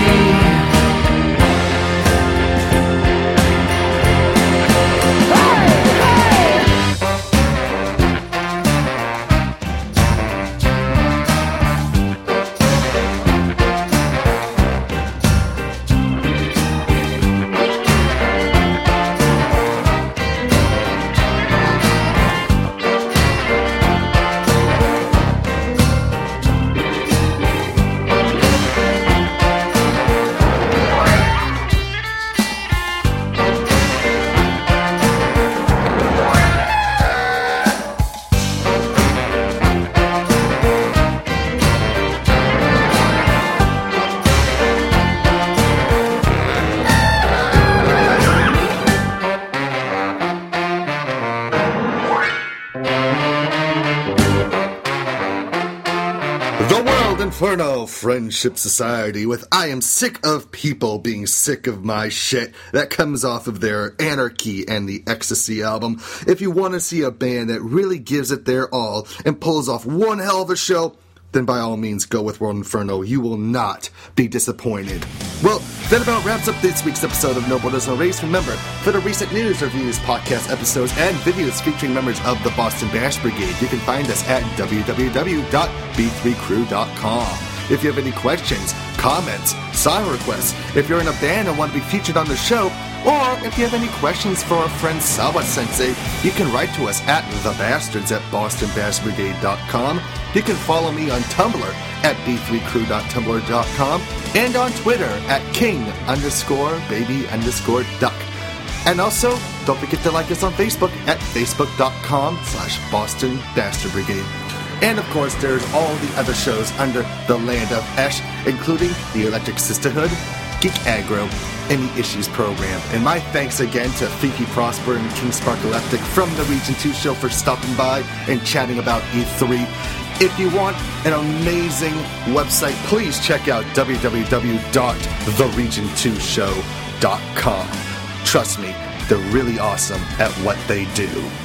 Inferno Friendship Society with I Am Sick of People Being Sick of My Shit. That comes off of their Anarchy and the Ecstasy album. If you want to see a band that really gives it their all and pulls off one hell of a show, then by all means go with World Inferno. You will not be disappointed. Well, that about wraps up this week's episode of No Borders, No Race. Remember, for the recent news, reviews, podcast episodes, and videos featuring members of the Boston Bash Brigade, you can find us at w w w dot b three crew dot com. If you have any questions, comments, song requests, if you're in a band and want to be featured on the show, or if you have any questions for our friend Sawa Sensei, you can write to us at thebastards at boston bash brigade dot com. You can follow me on Tumblr at b three crew dot tumblr dot com and on Twitter at king underscore baby underscore duck. And also, don't forget to like us on Facebook at facebook dot com slash Boston Bastard Brigade. And of course, there's all the other shows under the Land of Esh, including the Electric Sisterhood, Geek Aggro, and the Issues program. And my thanks again to Fifi Prosper and King Sparkaleptic from the Region two show for stopping by and chatting about E three. If you want an amazing website, please check out w w w dot the region two show dot com. Trust me, they're really awesome at what they do.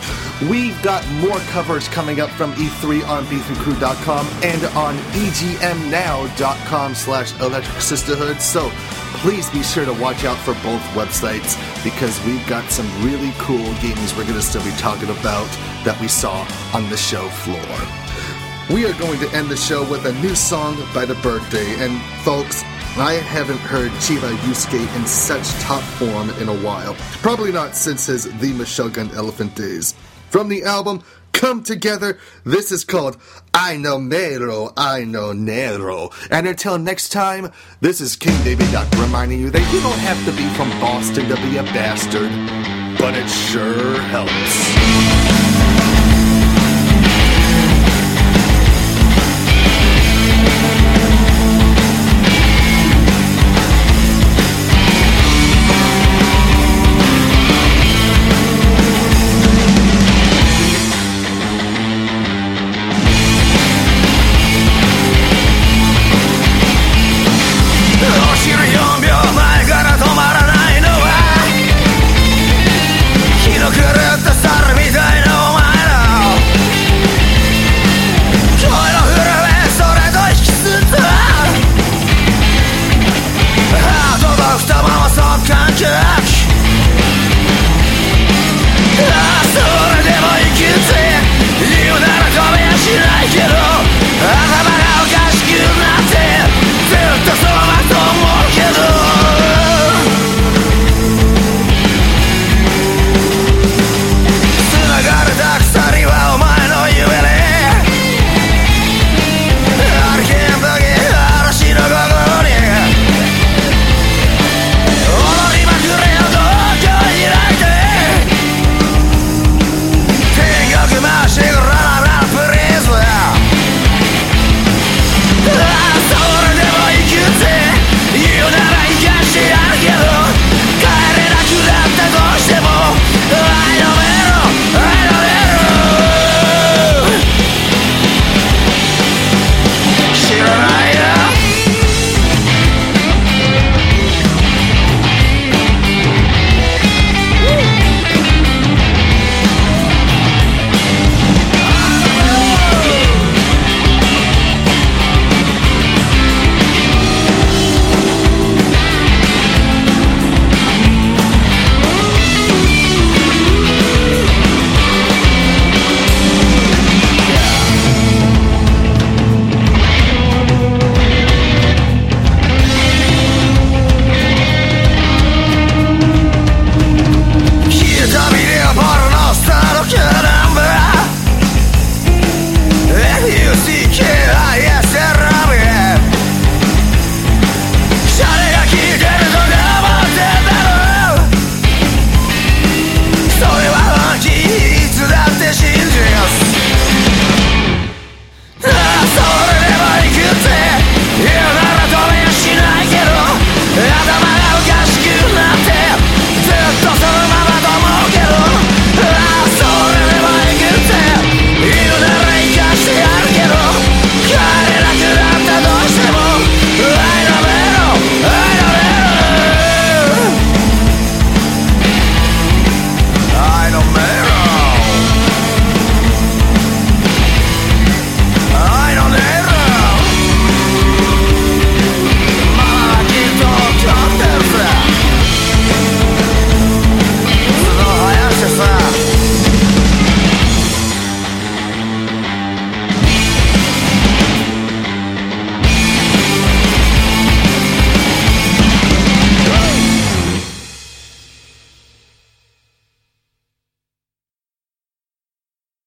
We've got more coverage coming up from E three on b three crew dot com and on e g m now dot com slash electric sisterhood, so please be sure to watch out for both websites because we've got some really cool games we're going to still be talking about that we saw on the show floor. We are going to end the show with a new song by The Birthday, and folks, I haven't heard Chiba Yusuke in such top form in a while. Probably not since his The Meshogun Elephant days. From the album Come Together, this is called I Know Nero, I Know Nero. And until next time, this is King Baby Duck reminding you that you don't have to be from Boston to be a bastard, but it sure helps.